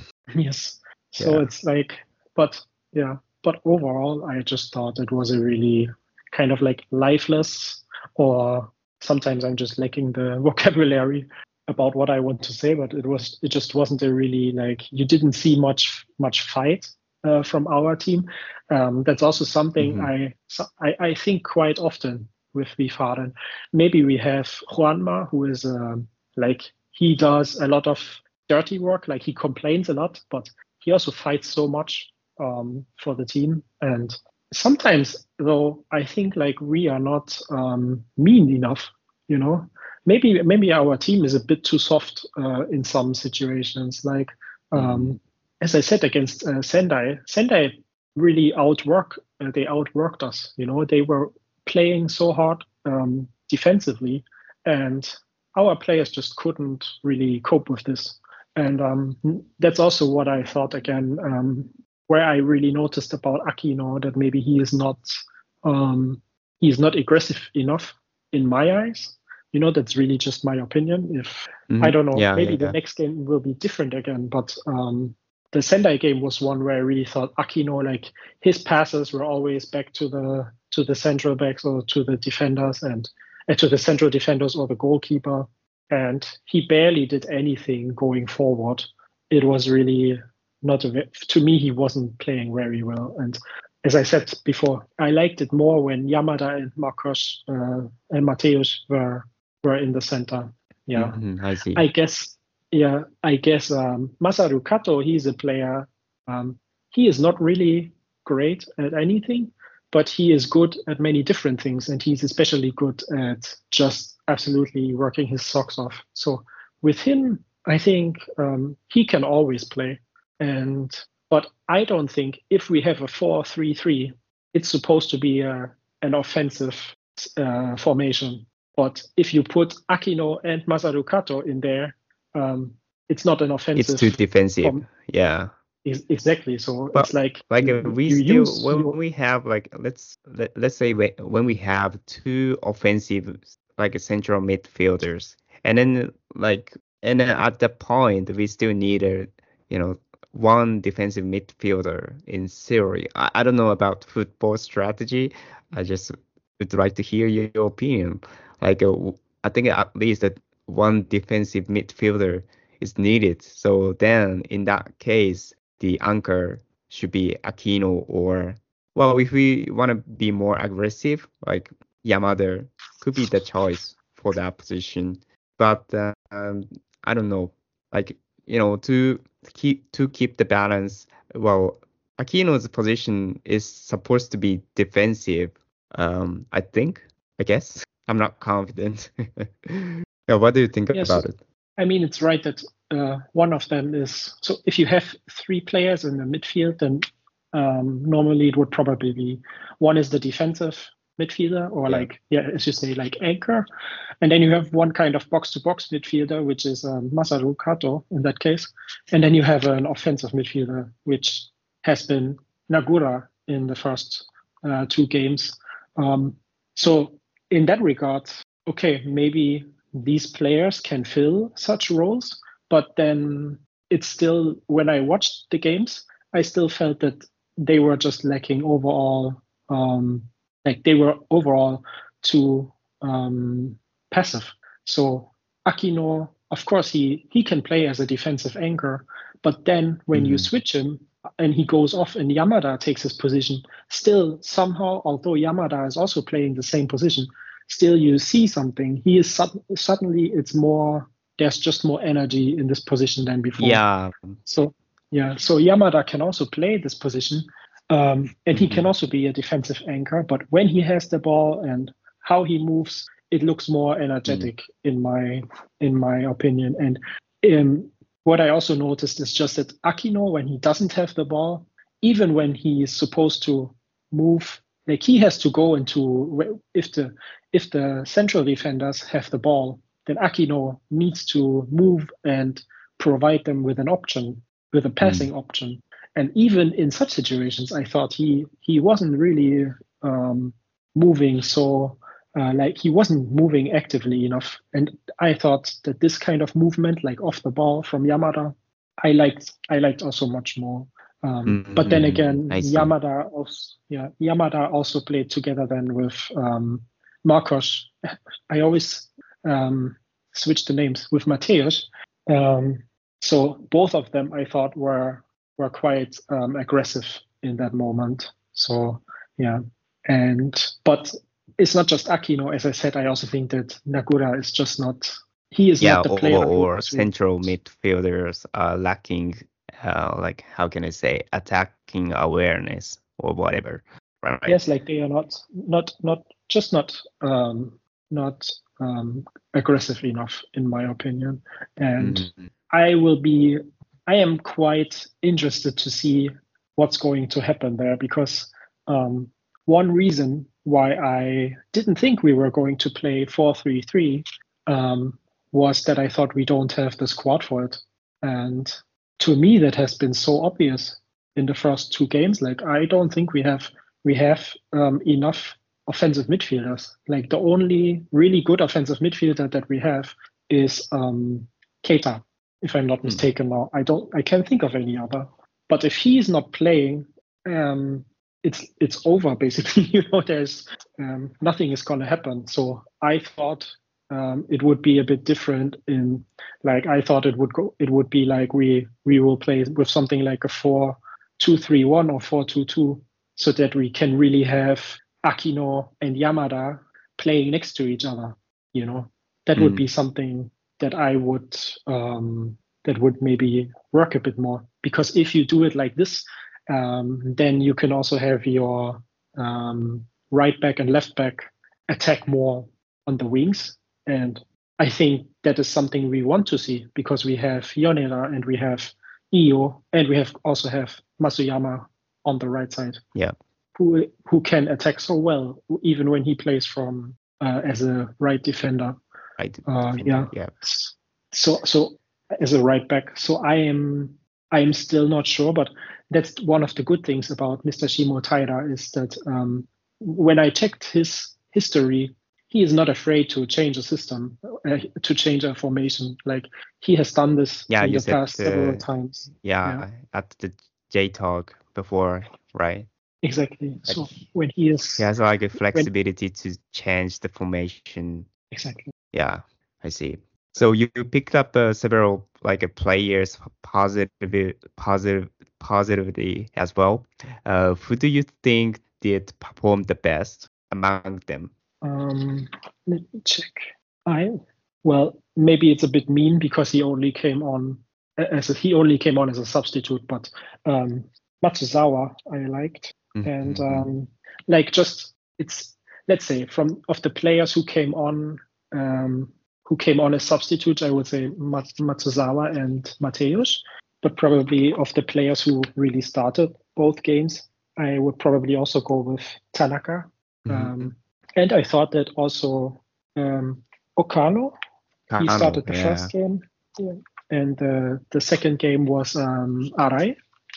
[SPEAKER 2] Yes. So
[SPEAKER 1] Yeah.
[SPEAKER 2] it's like, but yeah, but overall, I just thought it was a really kind of like lifeless, or sometimes I'm just lacking the vocabulary about what I want to say, but it was, it just wasn't a really like, you didn't see much, much fight uh, from our team. Um, that's also something
[SPEAKER 1] Mm-hmm.
[SPEAKER 2] I, so I, I think quite often with Vifaren. Maybe we have Juanma, who is um, like, he does a lot of dirty work. Like he complains a lot, but he also fights so much um, for the team. And sometimes, though, I think like we are not um, mean enough. You know, maybe maybe our team is a bit too soft uh, in some situations. Like um,
[SPEAKER 1] Mm-hmm.
[SPEAKER 2] as I said against uh, Sendai, Sendai really outwork. Uh, they outworked us. You know, they were playing so hard um, defensively, and our players just couldn't really cope with this. And um, that's also what I thought again, um, where I really noticed about Aquino that maybe he is not um, he is not aggressive enough in my eyes. You know, that's really just my opinion. If
[SPEAKER 1] Mm-hmm.
[SPEAKER 2] I don't know,
[SPEAKER 1] Yeah,
[SPEAKER 2] maybe
[SPEAKER 1] yeah,
[SPEAKER 2] the
[SPEAKER 1] yeah.
[SPEAKER 2] next game will be different again. But um, the Sendai game was one where I really thought Aquino, like his passes were always back to the to the central backs or to the defenders and uh, to the central defenders or the goalkeeper. And he barely did anything going forward. It was really not a, to me, he wasn't playing very well. And as I said before, I liked it more when Yamada and Marcos uh, and Mateus were were in the center. Yeah,
[SPEAKER 1] Mm-hmm. I see.
[SPEAKER 2] I guess. Yeah, I guess um, Masaru Kato. He's a player. Um, he is not really great at anything, but he is good at many different things, and he's especially good at just absolutely working his socks off. So with him, I think um, he can always play. And but I don't think if we have a four three three, it's supposed to be a, an offensive uh, formation. But if you put Aquino and Masaru Kato in there, um, it's not an
[SPEAKER 1] It's
[SPEAKER 2] offensive
[SPEAKER 1] too defensive.
[SPEAKER 2] form.
[SPEAKER 1] Yeah.
[SPEAKER 2] Exactly. So
[SPEAKER 1] But
[SPEAKER 2] it's like
[SPEAKER 1] like uh,
[SPEAKER 2] you,
[SPEAKER 1] we
[SPEAKER 2] you
[SPEAKER 1] still
[SPEAKER 2] use
[SPEAKER 1] when
[SPEAKER 2] your
[SPEAKER 1] we have like let's let, let's say we, when we have two offensive like central midfielders and then like and then at that point we still need a you know one defensive midfielder in theory. I, I don't know about football strategy. I just would like to hear your opinion. Like, uh, w- I think at least that one defensive midfielder is needed. So then, in that case, the anchor should be Aquino or, well, if we want to be more aggressive, like Yamada could be the choice for that position. But uh, um, I don't know. Like, you know, to keep to keep the balance. Well, Aquino's position is supposed to be defensive. Um, I think. I guess I'm not confident. Yeah, what do you think
[SPEAKER 2] Yes,
[SPEAKER 1] about it?
[SPEAKER 2] I mean, it's right that uh, one of them is, so if you have three players in the midfield, then um, normally it would probably be one is the defensive midfielder, or
[SPEAKER 1] Yeah.
[SPEAKER 2] like, yeah, as you say, like anchor. And then you have one kind of box to box midfielder, which is um, Masaru Kato in that case. And then you have an offensive midfielder, which has been Nagura in the first uh, two games. Um, so in that regard, okay, maybe these players can fill such roles, but then it's still, when I watched the games, I still felt that they were just lacking overall, um, like they were overall too um, passive. So Aquino, of course, he he can play as a defensive anchor, but then when you
[SPEAKER 1] Mhm.
[SPEAKER 2] switch him and he goes off and Yamada takes his position, still somehow, although Yamada is also playing the same position, still you see something. He is sud- suddenly it's more. There's just more energy in this position than before.
[SPEAKER 1] Yeah.
[SPEAKER 2] So yeah, so Yamada can also play this position, um, and he can
[SPEAKER 1] Mhm.
[SPEAKER 2] also be a defensive anchor. But when he has the ball and how he moves, it looks more energetic in my in my opinion. And um, what I also noticed is just that Aquino, when he doesn't have the ball, even when he is supposed to move, like he has to go into, if the if the central defenders have the ball, then Aquino needs to move and provide them with an option, with a passing option. And even in such situations, I thought he he wasn't really um, moving so uh, like he wasn't moving actively enough. And I thought that this kind of movement, like off the ball from Yamada, I liked I liked also much more. Um, but then
[SPEAKER 1] Mhm.
[SPEAKER 2] again,
[SPEAKER 1] I see.
[SPEAKER 2] Yamada also yeah Yamada also played together then with um, Marcos. I always um, switch the names with Mateusz. Um, so both of them I thought were were quite um, aggressive in that moment. So yeah, and but it's not just Aquino. As I said, I also think that Nagura is just not. He is
[SPEAKER 1] Yeah,
[SPEAKER 2] not the
[SPEAKER 1] or,
[SPEAKER 2] player who
[SPEAKER 1] or
[SPEAKER 2] was really.
[SPEAKER 1] central midfielders are lacking, uh, like how can I say, attacking awareness or whatever, right?
[SPEAKER 2] Yes, like they are not not not just not um, not um, aggressive enough, in my opinion. And
[SPEAKER 1] Mhm.
[SPEAKER 2] I will be. I am quite interested to see what's going to happen there because um, one reason why I didn't think we were going to play four three three um, was that I thought we don't have the squad for it. And to me, that has been so obvious in the first two games. Like I don't think we have we have um, enough offensive midfielders. Like the only really good offensive midfielder that we have is um, Keita, if I'm not
[SPEAKER 1] Hmm.
[SPEAKER 2] mistaken. Now I don't, I can't think of any other. But if he's not playing, um, it's it's over basically. You know, there's um, nothing is going to happen. So I thought um, it would be a bit different. In like I thought it would go. It would be like we we will play with something like a four two three one or four two two, so that we can really have Aquino and Yamada playing next to each other. You know, that would
[SPEAKER 1] Mm.
[SPEAKER 2] be something that I would um, that would maybe work a bit more. Because if you do it like this, um, then you can also have your um, right back and left back attack more on the wings. And I think that is something we want to see because we have Yoneda and we have Io and we have also have Masuyama on the right side.
[SPEAKER 1] Yeah.
[SPEAKER 2] Who who can attack so well even when he plays from uh, as a right defender.
[SPEAKER 1] Right.
[SPEAKER 2] Uh,
[SPEAKER 1] Defender,
[SPEAKER 2] yeah.
[SPEAKER 1] yeah.
[SPEAKER 2] So so as a right back. So I am I am still not sure, but that's one of the good things about Mister Shimo Taira is that um, when I checked his history, he is not afraid to change a system, uh, to change a formation. Like he has done this
[SPEAKER 1] Yeah,
[SPEAKER 2] in
[SPEAKER 1] you
[SPEAKER 2] the
[SPEAKER 1] said
[SPEAKER 2] past several
[SPEAKER 1] uh,
[SPEAKER 2] times.
[SPEAKER 1] yeah,
[SPEAKER 2] Yeah,
[SPEAKER 1] at the J Talk before, right?
[SPEAKER 2] exactly.
[SPEAKER 1] Like
[SPEAKER 2] So when he
[SPEAKER 1] he
[SPEAKER 2] is
[SPEAKER 1] has like a
[SPEAKER 2] when
[SPEAKER 1] flexibility to change the formation.
[SPEAKER 2] exactly.
[SPEAKER 1] Yeah, I see. So you, you picked up uh, several like uh, players positive positive positivity as well. Uh, who do you think did perform the best among them?
[SPEAKER 2] Um, let me check. I well, maybe it's a bit mean because he only came on as a, he only came on as a substitute, but um, Matsuzawa I liked, and
[SPEAKER 1] Mm-hmm.
[SPEAKER 2] um, like just it's let's say from of the players who came on um, who came on as substitutes, I would say Mat- Matsuzawa and Mateusz, but probably of the players who really started both games, I would probably also go with Tanaka.
[SPEAKER 1] Mm-hmm.
[SPEAKER 2] Um, and I thought that also um, Okano, he
[SPEAKER 1] Kano,
[SPEAKER 2] started the
[SPEAKER 1] yeah.
[SPEAKER 2] first game. Yeah. And uh, the second game was um, Arai,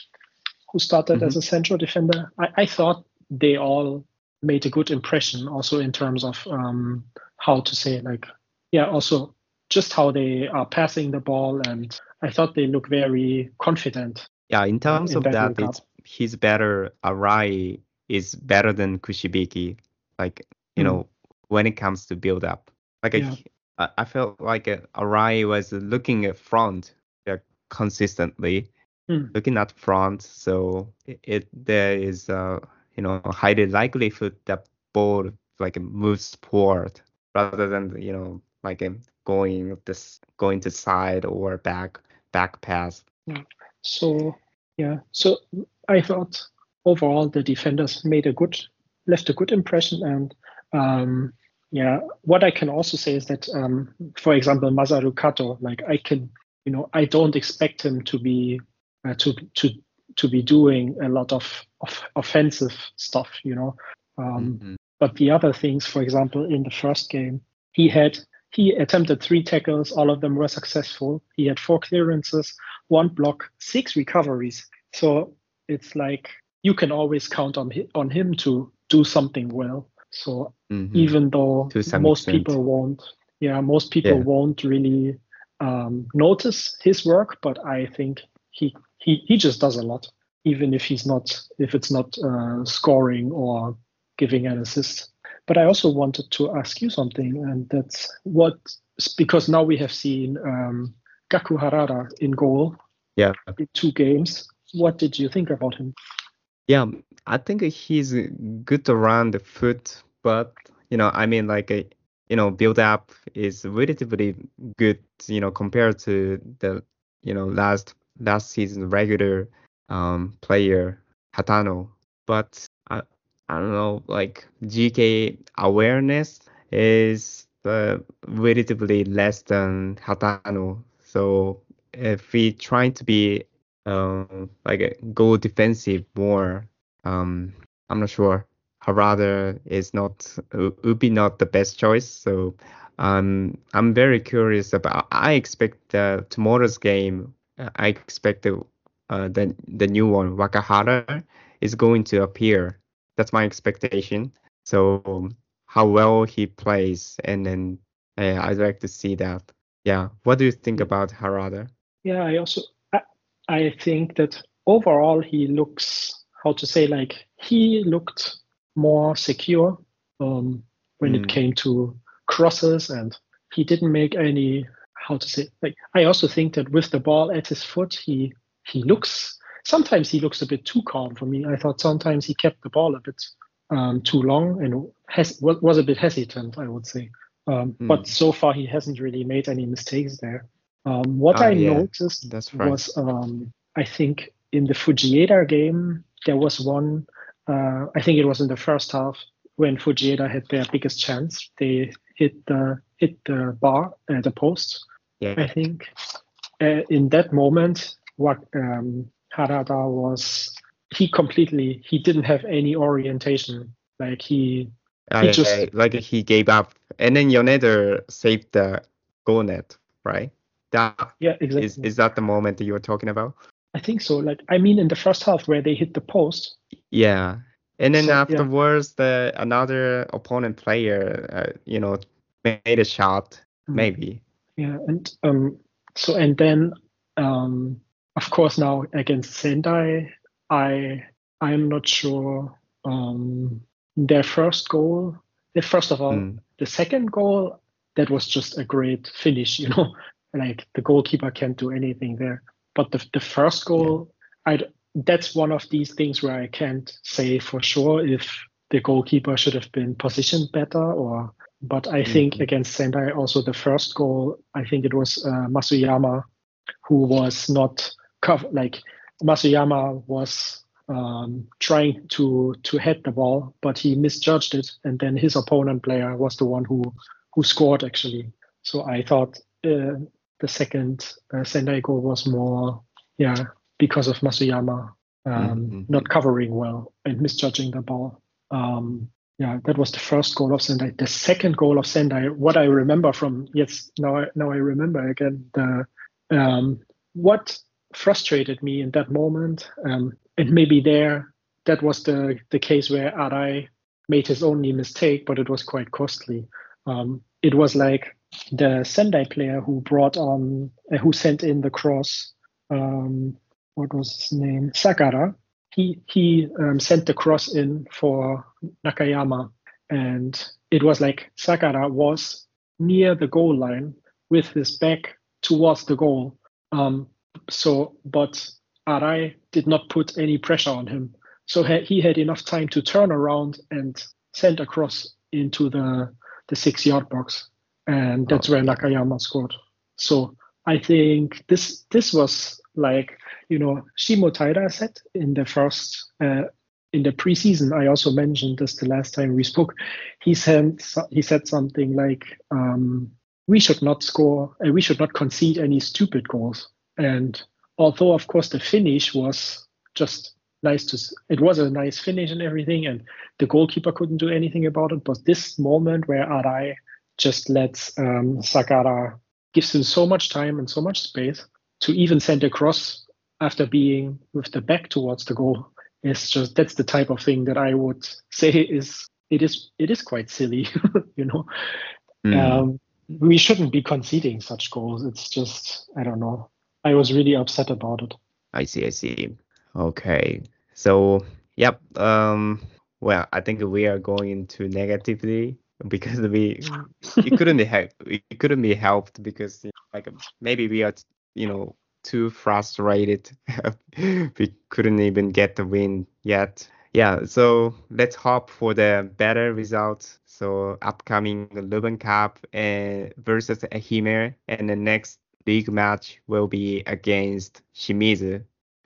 [SPEAKER 2] who started
[SPEAKER 1] Mm-hmm.
[SPEAKER 2] as a central defender. I, I thought they all made a good impression, also in terms of um, how to say, like, yeah, also just how they are passing the ball. And I thought they look very confident
[SPEAKER 1] Yeah, in
[SPEAKER 2] uh,
[SPEAKER 1] terms
[SPEAKER 2] in
[SPEAKER 1] of
[SPEAKER 2] that
[SPEAKER 1] that,
[SPEAKER 2] regard.
[SPEAKER 1] it's he's better. Arai is better than Kushibiki. Like, you
[SPEAKER 2] Mm,
[SPEAKER 1] know, when it comes to build up. Like
[SPEAKER 2] yeah.
[SPEAKER 1] I, I felt like uh, Arai was looking at front uh, consistently,
[SPEAKER 2] Mm,
[SPEAKER 1] looking at front. So it, it there is uh you know highly likelihood that ball like moves forward rather than you know like um, going this going to side or back back pass.
[SPEAKER 2] yeah. So yeah, so I thought overall the defenders made a good left a good impression, and um, yeah, what I can also say is that um, for example Masaru Kato, like I can you know I don't expect him to be uh, to to to be doing a lot of, of offensive stuff, you know. Um,
[SPEAKER 1] Mm-hmm.
[SPEAKER 2] but the other things, for example, in the first game, he had he attempted three tackles, all of them were successful. He had four clearances, one block, six recoveries. So it's like you can always count on hi- on him to do something well. So
[SPEAKER 1] Mm-hmm.
[SPEAKER 2] even though
[SPEAKER 1] To some
[SPEAKER 2] most
[SPEAKER 1] extent.
[SPEAKER 2] people won't, yeah, most people
[SPEAKER 1] Yeah.
[SPEAKER 2] won't really um, notice his work, but I think he he he just does a lot, even if he's not if it's not uh, scoring or giving an assist. But I also wanted to ask you something, and that's what because now we have seen um, Gaku Harada in goal
[SPEAKER 1] Yeah.
[SPEAKER 2] in two games. What did you think about him?
[SPEAKER 1] Yeah. I think he's good around the foot, but you know, I mean like a you know, build up is relatively good, you know, compared to the you know last last season regular um player Hatano. But I I don't know, like G K awareness is uh, relatively less than Hatano. So if we try to be um like a go defensive more, um I'm not sure. Harada is not uh, would be not the best choice. So um I'm very curious about. I expect uh, tomorrow's game. uh, I expect the uh, the the new one Wakahara is going to appear. That's my expectation. So how well he plays, and then uh, I'd like to see that. Yeah. What do you think
[SPEAKER 2] Yeah,
[SPEAKER 1] about Harada?
[SPEAKER 2] yeah. I also I, I think that overall he looks how to say like he looked more secure um, when it
[SPEAKER 1] Mm,
[SPEAKER 2] came to crosses, and he didn't make any how to say like I also think that with the ball at his foot he he looks sometimes he looks a bit too calm for me. I thought sometimes he kept the ball a bit um, too long and has was, was a bit hesitant, I would say. Um, but
[SPEAKER 1] mm.
[SPEAKER 2] so far he hasn't really made any mistakes there. Um, what
[SPEAKER 1] Ah,
[SPEAKER 2] I
[SPEAKER 1] yeah,
[SPEAKER 2] noticed
[SPEAKER 1] that's right.
[SPEAKER 2] was um, I think in the Fujieda game there was one. Uh, I think it was in the first half when Fujieda had their biggest chance. They hit the hit the bar, uh, the post. I
[SPEAKER 1] Yeah.
[SPEAKER 2] think uh, in that moment, what um, Harada was he completely he didn't have any orientation. Like he he just
[SPEAKER 1] I, like he gave up, and then Yoneda saved the goal net, right? That
[SPEAKER 2] yeah
[SPEAKER 1] is
[SPEAKER 2] exactly.
[SPEAKER 1] is that the moment that you were talking about?
[SPEAKER 2] I think so. Like I mean, in the first half where they hit the post,
[SPEAKER 1] Yeah. And then
[SPEAKER 2] So yeah,
[SPEAKER 1] afterwards, the another opponent player, uh, you know, made a shot,
[SPEAKER 2] mm,
[SPEAKER 1] maybe.
[SPEAKER 2] yeah, and um, so and then um, of course now against Sendai, I I'm not sure um their first goal. The first of all,
[SPEAKER 1] Mm,
[SPEAKER 2] the second goal that was just a great finish, you know, like the goalkeeper can't do anything there. But the the first
[SPEAKER 1] yeah.
[SPEAKER 2] goal, I that's one of these things where I can't say for sure if the goalkeeper should have been positioned better or but I think
[SPEAKER 1] Mm,
[SPEAKER 2] against Sendai, also the first goal, I think it was uh, Masuyama who was not cover like Masuyama was um, trying to to head the ball, but he misjudged it, and then his opponent player was the one who who scored actually. So I thought uh, the second uh, Sendai goal was more yeah because of Masuyama
[SPEAKER 1] mm,
[SPEAKER 2] um,
[SPEAKER 1] mm,
[SPEAKER 2] not covering well and misjudging the ball. Um, yeah, that was the first goal of Sendai. The second goal of Sendai, what I remember from yes, now I now I remember again the um, what frustrated me in that moment, um, and maybe there that was the the case where Arai made his only mistake, but it was quite costly. Um, it was like the Sendai player who brought on uh, who sent in the cross. Um, what was his name? Sakara. He he um, sent the cross in for Nakayama, and it was like Sakara was near the goal line with his back towards the goal. Um, so, but Arai did not put any pressure on him. So ha- he had enough time to turn around and send a cross into the the six yard box, and
[SPEAKER 1] oh,
[SPEAKER 2] that's where
[SPEAKER 1] yeah.
[SPEAKER 2] Nakayama scored. So I think this this was like you know Shimo Taira said in the first uh, in the preseason. I also mentioned this the last time we spoke. He said he said something like um, we should not score, uh, we should not concede any stupid goals. And although of course the finish was just nice to, it was a nice finish and everything, and the goalkeeper couldn't do anything about it. But this moment where Arai just lets um, Sakara gives him so much time and so much space to even send a cross after being with the back towards the goal is just that's the type of thing that I would say is it is it is quite silly, you know.
[SPEAKER 1] Mm,
[SPEAKER 2] Um, we shouldn't be conceding such goals. It's just I don't know. I was really upset about it.
[SPEAKER 1] I see, I see. Okay. So, yep. Um, well, I think we are going into negatively because we it couldn't be helped. It couldn't be helped because you know, like maybe we are, you know, too frustrated. We couldn't even get the win yet. Yeah, so let's hope for the better results. So upcoming Leuven Cup and versus Ehime, and the next big match will be against Shimizu.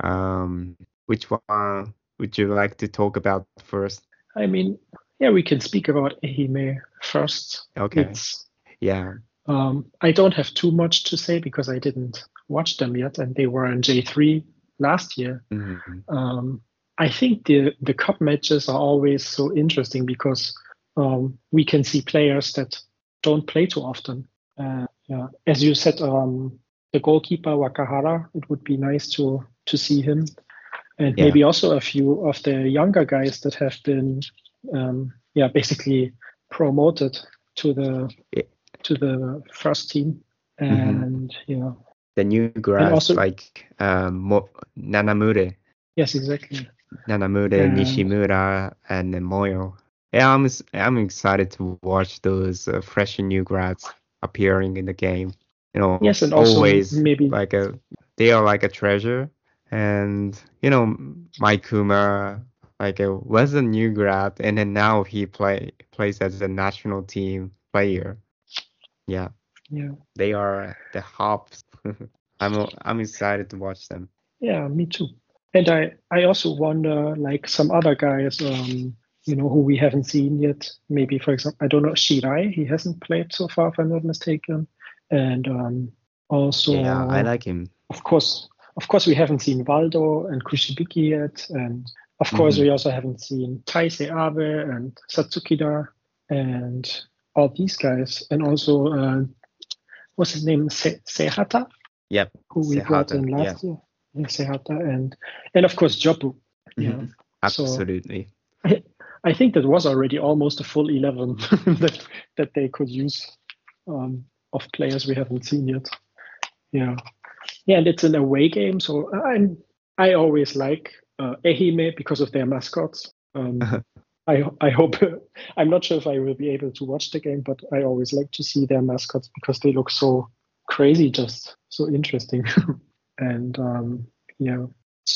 [SPEAKER 1] Um, which one would you like to talk about first?
[SPEAKER 2] I mean, yeah, we can speak about Ehime first.
[SPEAKER 1] Okay.
[SPEAKER 2] It's
[SPEAKER 1] Yeah.
[SPEAKER 2] um, I don't have too much to say because I didn't watch them yet, and they were in J three last year.
[SPEAKER 1] Hmm.
[SPEAKER 2] Um, I think the the cup matches are always so interesting because um, we can see players that don't play too often. Uh, yeah, as you said, um, the goalkeeper Wakahara. It would be nice to to see him, and
[SPEAKER 1] Yeah.
[SPEAKER 2] maybe also a few of the younger guys that have been, um, yeah, basically promoted to the to the first team,
[SPEAKER 1] Mm-hmm.
[SPEAKER 2] and yeah,
[SPEAKER 1] The new
[SPEAKER 2] and
[SPEAKER 1] grass
[SPEAKER 2] also
[SPEAKER 1] like um Mo Nanamure,
[SPEAKER 2] yes, exactly,
[SPEAKER 1] Nanamure,
[SPEAKER 2] and
[SPEAKER 1] Nishimura, and Moyo. Yeah, I'm s- I'm excited to watch those uh, fresh new grads appearing in the game. You know,
[SPEAKER 2] yes, and also
[SPEAKER 1] always
[SPEAKER 2] maybe
[SPEAKER 1] like a they are like a treasure. And you know, Maikuma like a was a new grad, and then now he play plays as a national team player. Yeah,
[SPEAKER 2] yeah.
[SPEAKER 1] they are the hops. I'm I'm excited to watch them.
[SPEAKER 2] Yeah, me too. And I, I also wonder, like some other guys, um, you know, who we haven't seen yet. Maybe, for example, I don't know, Shirai, he hasn't played so far, if I'm not mistaken. And um,
[SPEAKER 1] Yeah, I
[SPEAKER 2] also,
[SPEAKER 1] like him.
[SPEAKER 2] of course, of course, we haven't seen Waldo and Kushibiki yet. And of course,
[SPEAKER 1] Hmm.
[SPEAKER 2] we also haven't seen Taisei Abe and Satsukida and all these guys. And also, uh, what's his name? Se- Sehata?
[SPEAKER 1] Yep,
[SPEAKER 2] Who we brought
[SPEAKER 1] Sehata.
[SPEAKER 2] in
[SPEAKER 1] Yeah.
[SPEAKER 2] last year, yeah, Sehata, and and of course Jobu. Yeah.
[SPEAKER 1] Hmm.
[SPEAKER 2] So
[SPEAKER 1] Absolutely.
[SPEAKER 2] I think that was already almost a full eleven that that they could use um, of players we haven't seen yet. Yeah, yeah, and it's an away game, so I'm I always like uh, Ehime because of their mascots. Um, I I hope I'm not sure if I will be able to watch the game, but I always like to see their mascots because they look so crazy, just so interesting. and um, yeah,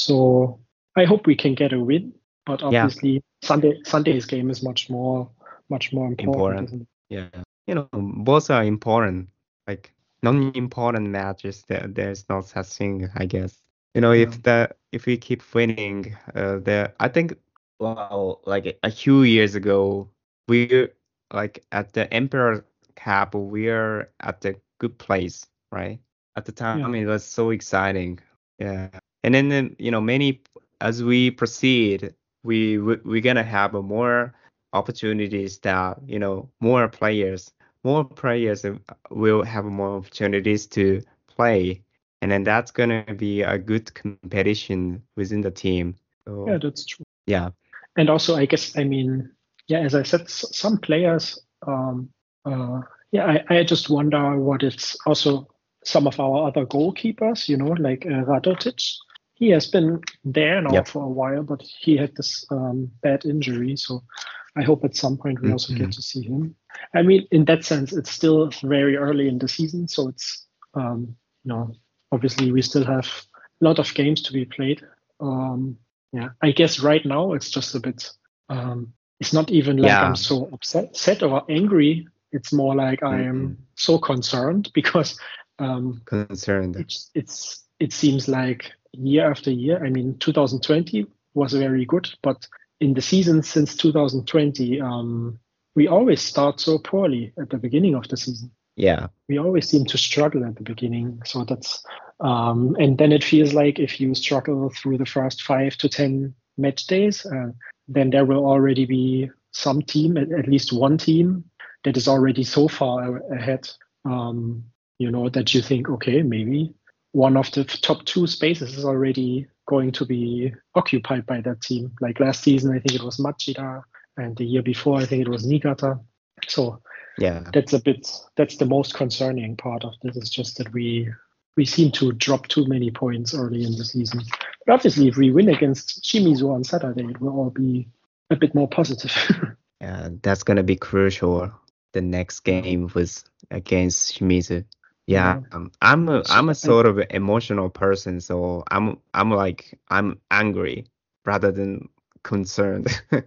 [SPEAKER 2] so I hope we can get a win. But
[SPEAKER 1] Yeah,
[SPEAKER 2] obviously, Sunday Sunday's game is much more much more important,
[SPEAKER 1] important.
[SPEAKER 2] isn't it?
[SPEAKER 1] Yeah, you know, both are important. Like non-important matches, there there's no such thing, I guess. You know,
[SPEAKER 2] Yeah.
[SPEAKER 1] if the if we keep winning, uh, there, I think, well, like a few years ago, we like at the Emperor Cup, we're at the good place, right? At the time,
[SPEAKER 2] Yeah.
[SPEAKER 1] it was so exciting. Yeah, and then, then you know, many as we proceed, we we- we're gonna have a more opportunities that, you know, more players, more players uh, will have more opportunities to play, and then that's gonna be a good competition within the team.
[SPEAKER 2] Yeah,
[SPEAKER 1] So
[SPEAKER 2] that's true.
[SPEAKER 1] yeah,
[SPEAKER 2] And also, I guess, I mean, yeah, as I said, s- some players, um, uh, yeah, I, I just wonder what it's also some of our other goalkeepers, you know, like uh, Radotic. He has been there now
[SPEAKER 1] yep.
[SPEAKER 2] for a while, but he had this um, bad injury. So I hope at some point we also get
[SPEAKER 1] Mhm.
[SPEAKER 2] to see him. I mean, in that sense, it's still very early in the season. So it's, um, you know, obviously we still have a lot of games to be played. Um, yeah, I guess right now it's just a bit. Um, it's not even like I'm
[SPEAKER 1] Yeah,
[SPEAKER 2] so upset, sad or angry. It's more like I
[SPEAKER 1] mm,
[SPEAKER 2] am so concerned because um,
[SPEAKER 1] concerned.
[SPEAKER 2] it's it's it seems like year after year. I mean, two thousand twenty was very good, but in the season since two thousand twenty, um, we always start so poorly at the beginning of the season.
[SPEAKER 1] Yeah,
[SPEAKER 2] We always seem to struggle at the beginning. So that's um, and then it feels like if you struggle through the first five to ten match days, uh, then there will already be some team, at, at least one team, that is already so far a- ahead. Um, you know that you think, okay, maybe one of the top two spaces is already going to be occupied by that team. Like last season, I think it was Machida, and the year before, I think it was Niigata. So
[SPEAKER 1] yeah,
[SPEAKER 2] that's a bit that's the most concerning part of this, is just that we we seem to drop too many points early in the season. But obviously, if we win against Shimizu on Saturday, it will all be a bit more positive.
[SPEAKER 1] yeah. That's gonna be crucial. The next
[SPEAKER 2] yeah,
[SPEAKER 1] game was against Shimizu. Yeah,
[SPEAKER 2] yeah.
[SPEAKER 1] um, I'm a
[SPEAKER 2] So
[SPEAKER 1] I'm a
[SPEAKER 2] I,
[SPEAKER 1] sort of emotional person, so I'm I'm like I'm angry rather than concerned.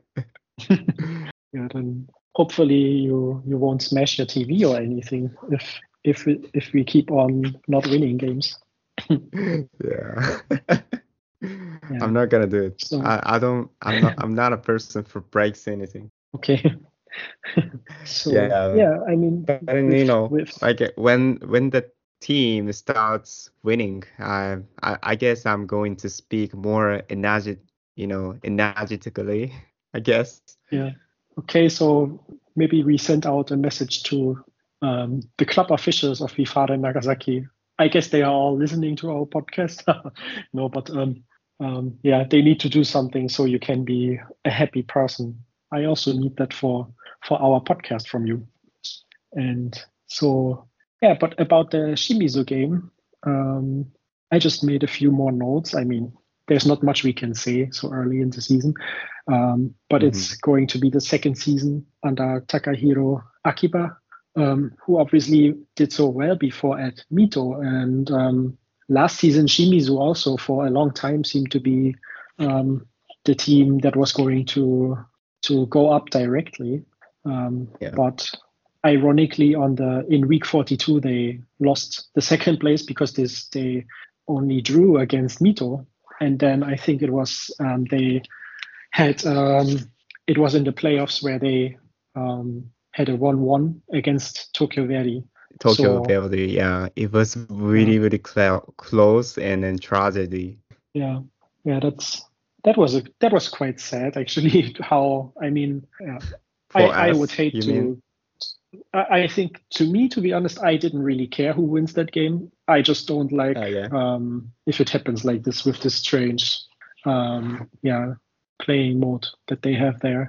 [SPEAKER 2] yeah, then hopefully you you won't smash your T V or anything if if we, if we keep on not winning games.
[SPEAKER 1] Yeah.
[SPEAKER 2] Yeah.
[SPEAKER 1] I'm not gonna do it.
[SPEAKER 2] So
[SPEAKER 1] I, I don't I'm not I'm not a person who breaks anything.
[SPEAKER 2] okay. So
[SPEAKER 1] Yeah.
[SPEAKER 2] yeah, I mean
[SPEAKER 1] But then,
[SPEAKER 2] with
[SPEAKER 1] you know,
[SPEAKER 2] with
[SPEAKER 1] like uh, when when the team starts winning, I I, I guess I'm going to speak more energetic, you know, energetically, I guess.
[SPEAKER 2] Yeah. Okay, so maybe we send out a message to um, the club officials of Vifare Nagasaki. I guess they are all listening to our podcast. No, but um, um, yeah, they need to do something so you can be a happy person. I also need that for for our podcast from you. And so yeah, but about the Shimizu game, um, I just made a few more notes. I mean, there's not much we can say so early in the season. Um, but it's
[SPEAKER 1] Hmm.
[SPEAKER 2] going to be the second season under Takahiro Akiba, um, who obviously did so well before at Mito. And um, last season, Shimizu also for a long time seemed to be um, the team that was going to to go up directly. Um,
[SPEAKER 1] Yeah.
[SPEAKER 2] but ironically, on the in week forty-two, they lost the second place because this they only drew against Mito. And then I think it was um, they had um, it was in the playoffs where they um, had a one one against Tokyo Verdy.
[SPEAKER 1] Tokyo
[SPEAKER 2] So
[SPEAKER 1] Verdy, yeah, it was
[SPEAKER 2] yeah,
[SPEAKER 1] really, really cl close and then tragedy.
[SPEAKER 2] yeah, yeah. That's that was a that was quite sad actually. How I mean, yeah, I
[SPEAKER 1] For
[SPEAKER 2] I would
[SPEAKER 1] us,
[SPEAKER 2] hate
[SPEAKER 1] you mean?
[SPEAKER 2] to. I, I think to me, to be honest, I didn't really care who wins that game. I just don't like
[SPEAKER 1] Oh, yeah.
[SPEAKER 2] um, if it happens like this with this strange, um, yeah, playing mode that they have there.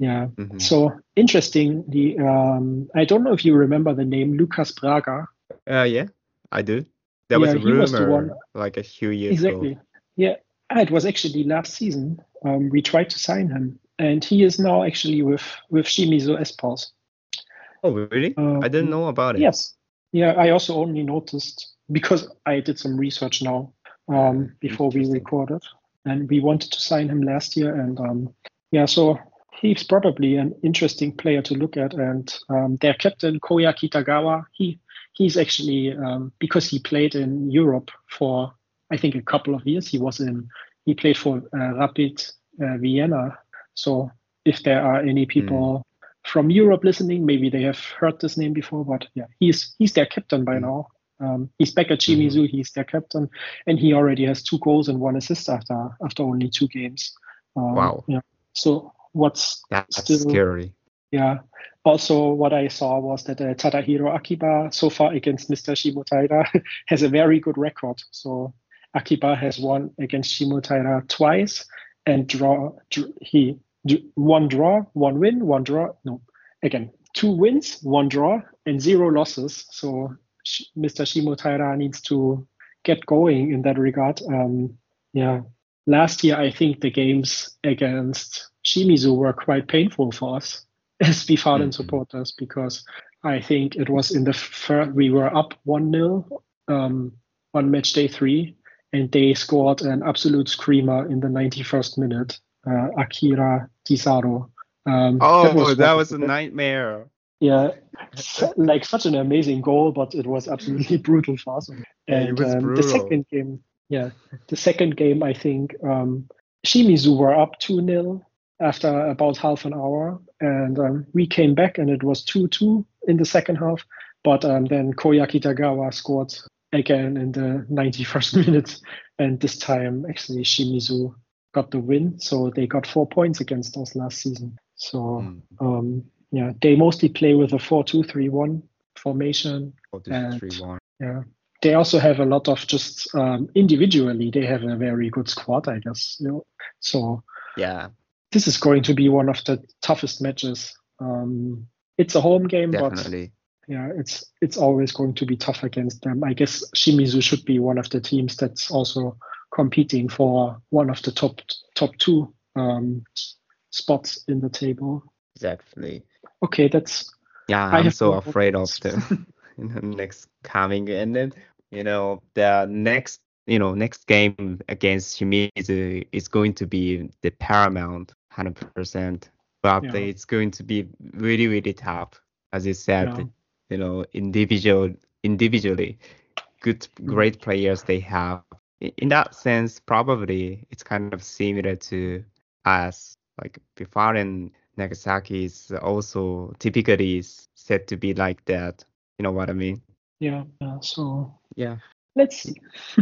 [SPEAKER 2] Yeah.
[SPEAKER 1] Mhm.
[SPEAKER 2] So interesting. The um, I don't know if you remember the name Lucas Braga.
[SPEAKER 1] Uh, yeah, I do. There was
[SPEAKER 2] Yeah,
[SPEAKER 1] a
[SPEAKER 2] he was the one.
[SPEAKER 1] rumor like a few years ago.
[SPEAKER 2] Exactly. Yeah. Ah, it was actually last season. Um, we tried to sign him, and he is now actually with with Shimizu Esports.
[SPEAKER 1] Oh, really? I didn't
[SPEAKER 2] Um,
[SPEAKER 1] know about it.
[SPEAKER 2] yes. Yeah, I also only noticed because I did some research now um, before we
[SPEAKER 1] Interesting.
[SPEAKER 2] recorded, and we wanted to sign him last year, and um, yeah, so he's probably an interesting player to look at. And um, their captain Koya Kitagawa, he he's actually um, because he played in Europe for I think a couple of years. He was in he played for uh, Rapid uh, Vienna. So if there are any people from Europe listening, maybe they have heard this name before, but yeah, he's he's their captain by
[SPEAKER 1] Mm.
[SPEAKER 2] now. Um, he's back at Shimizu. He's their captain, and he already has two goals and one assist after after only two games. Um,
[SPEAKER 1] Wow,
[SPEAKER 2] Yeah. So what's
[SPEAKER 1] that's
[SPEAKER 2] still
[SPEAKER 1] scary.
[SPEAKER 2] yeah. Also, what I saw was that uh, Tadahiro Akiba, so far against Mister Shimotaira, has a very good record. So Akiba has won against Shimotaira twice and draw. dr- He dr- one draw, one win, one draw. No, again, two wins, one draw, and zero losses. So Sh- Mister Shimotaira needs to get going in that regard. Um, yeah. Last year, I think the games against Shimizu were quite painful for us as Wiesbaden
[SPEAKER 1] Mhm.
[SPEAKER 2] supporters because I think it was in the first, we were up one nil um, on match day three, and they scored an absolute screamer in the ninety-first minute. Uh, Akira Tisaro. Um, that
[SPEAKER 1] Oh,
[SPEAKER 2] was one
[SPEAKER 1] that
[SPEAKER 2] of
[SPEAKER 1] was
[SPEAKER 2] the
[SPEAKER 1] a
[SPEAKER 2] best.
[SPEAKER 1] nightmare.
[SPEAKER 2] Yeah, su- like such an amazing goal, but it was absolutely brutal for us.
[SPEAKER 1] Yeah, it
[SPEAKER 2] And
[SPEAKER 1] was
[SPEAKER 2] um, the
[SPEAKER 1] brutal.
[SPEAKER 2] second game, yeah, the second game, I think um, Shimizu were up two nil after about half an hour, and um, we came back, and it was two two in the second half. But um, then Koya Kitagawa scored again in the ninety-first minute, and this time actually Shimizu got the win, so they got four points against us last season. So
[SPEAKER 1] Mm.
[SPEAKER 2] um, yeah, they mostly play with a four two three one formation,
[SPEAKER 1] Four to
[SPEAKER 2] and
[SPEAKER 1] three one.
[SPEAKER 2] yeah, they also have a lot of just um, individually. They have a very good squad, I guess. You know, so
[SPEAKER 1] Yeah,
[SPEAKER 2] this is going to be one of the toughest matches. Um, it's a home game, but
[SPEAKER 1] definitely.
[SPEAKER 2] yeah, it's it's always going to be tough against them. I guess Shimizu should be one of the teams that's also competing for one of the top top two um, spots in the table.
[SPEAKER 1] Exactly.
[SPEAKER 2] Okay, that's
[SPEAKER 1] Yeah,
[SPEAKER 2] I
[SPEAKER 1] I'm
[SPEAKER 2] have
[SPEAKER 1] so
[SPEAKER 2] no more
[SPEAKER 1] afraid of
[SPEAKER 2] points.
[SPEAKER 1] the you know, next coming, and then you know the next you know next game against Shimizu is going to be the paramount one hundred percent, but
[SPEAKER 2] Yeah,
[SPEAKER 1] it's going to be really really tough, as you
[SPEAKER 2] yeah,
[SPEAKER 1] said. You know, individual individually, good
[SPEAKER 2] mm,
[SPEAKER 1] great players they have. I- In that sense, probably it's kind of similar to us. Like Bifar and Nagasaki is also typically is said to be like that. You know what I mean?
[SPEAKER 2] yeah, yeah. So
[SPEAKER 1] Yeah.
[SPEAKER 2] let's see.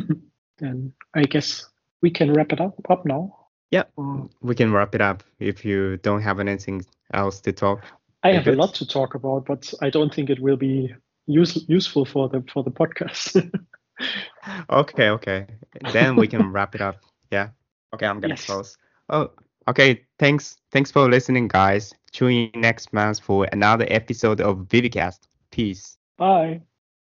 [SPEAKER 2] Then I guess we can wrap it up up now.
[SPEAKER 1] Yeah.
[SPEAKER 2] Uh,
[SPEAKER 1] We can wrap it up if you don't have anything else to talk.
[SPEAKER 2] I
[SPEAKER 1] Are you
[SPEAKER 2] have a
[SPEAKER 1] good?
[SPEAKER 2] lot to talk about, but I don't think it will be use, useful for the for the podcast.
[SPEAKER 1] Okay, okay. Then we can wrap it up. Yeah. Okay, I'm gonna
[SPEAKER 2] Yes.
[SPEAKER 1] close. Oh, okay. Thanks. Thanks for listening, guys. Tune in next month for another episode of Vivicast. Peace.
[SPEAKER 2] Bye.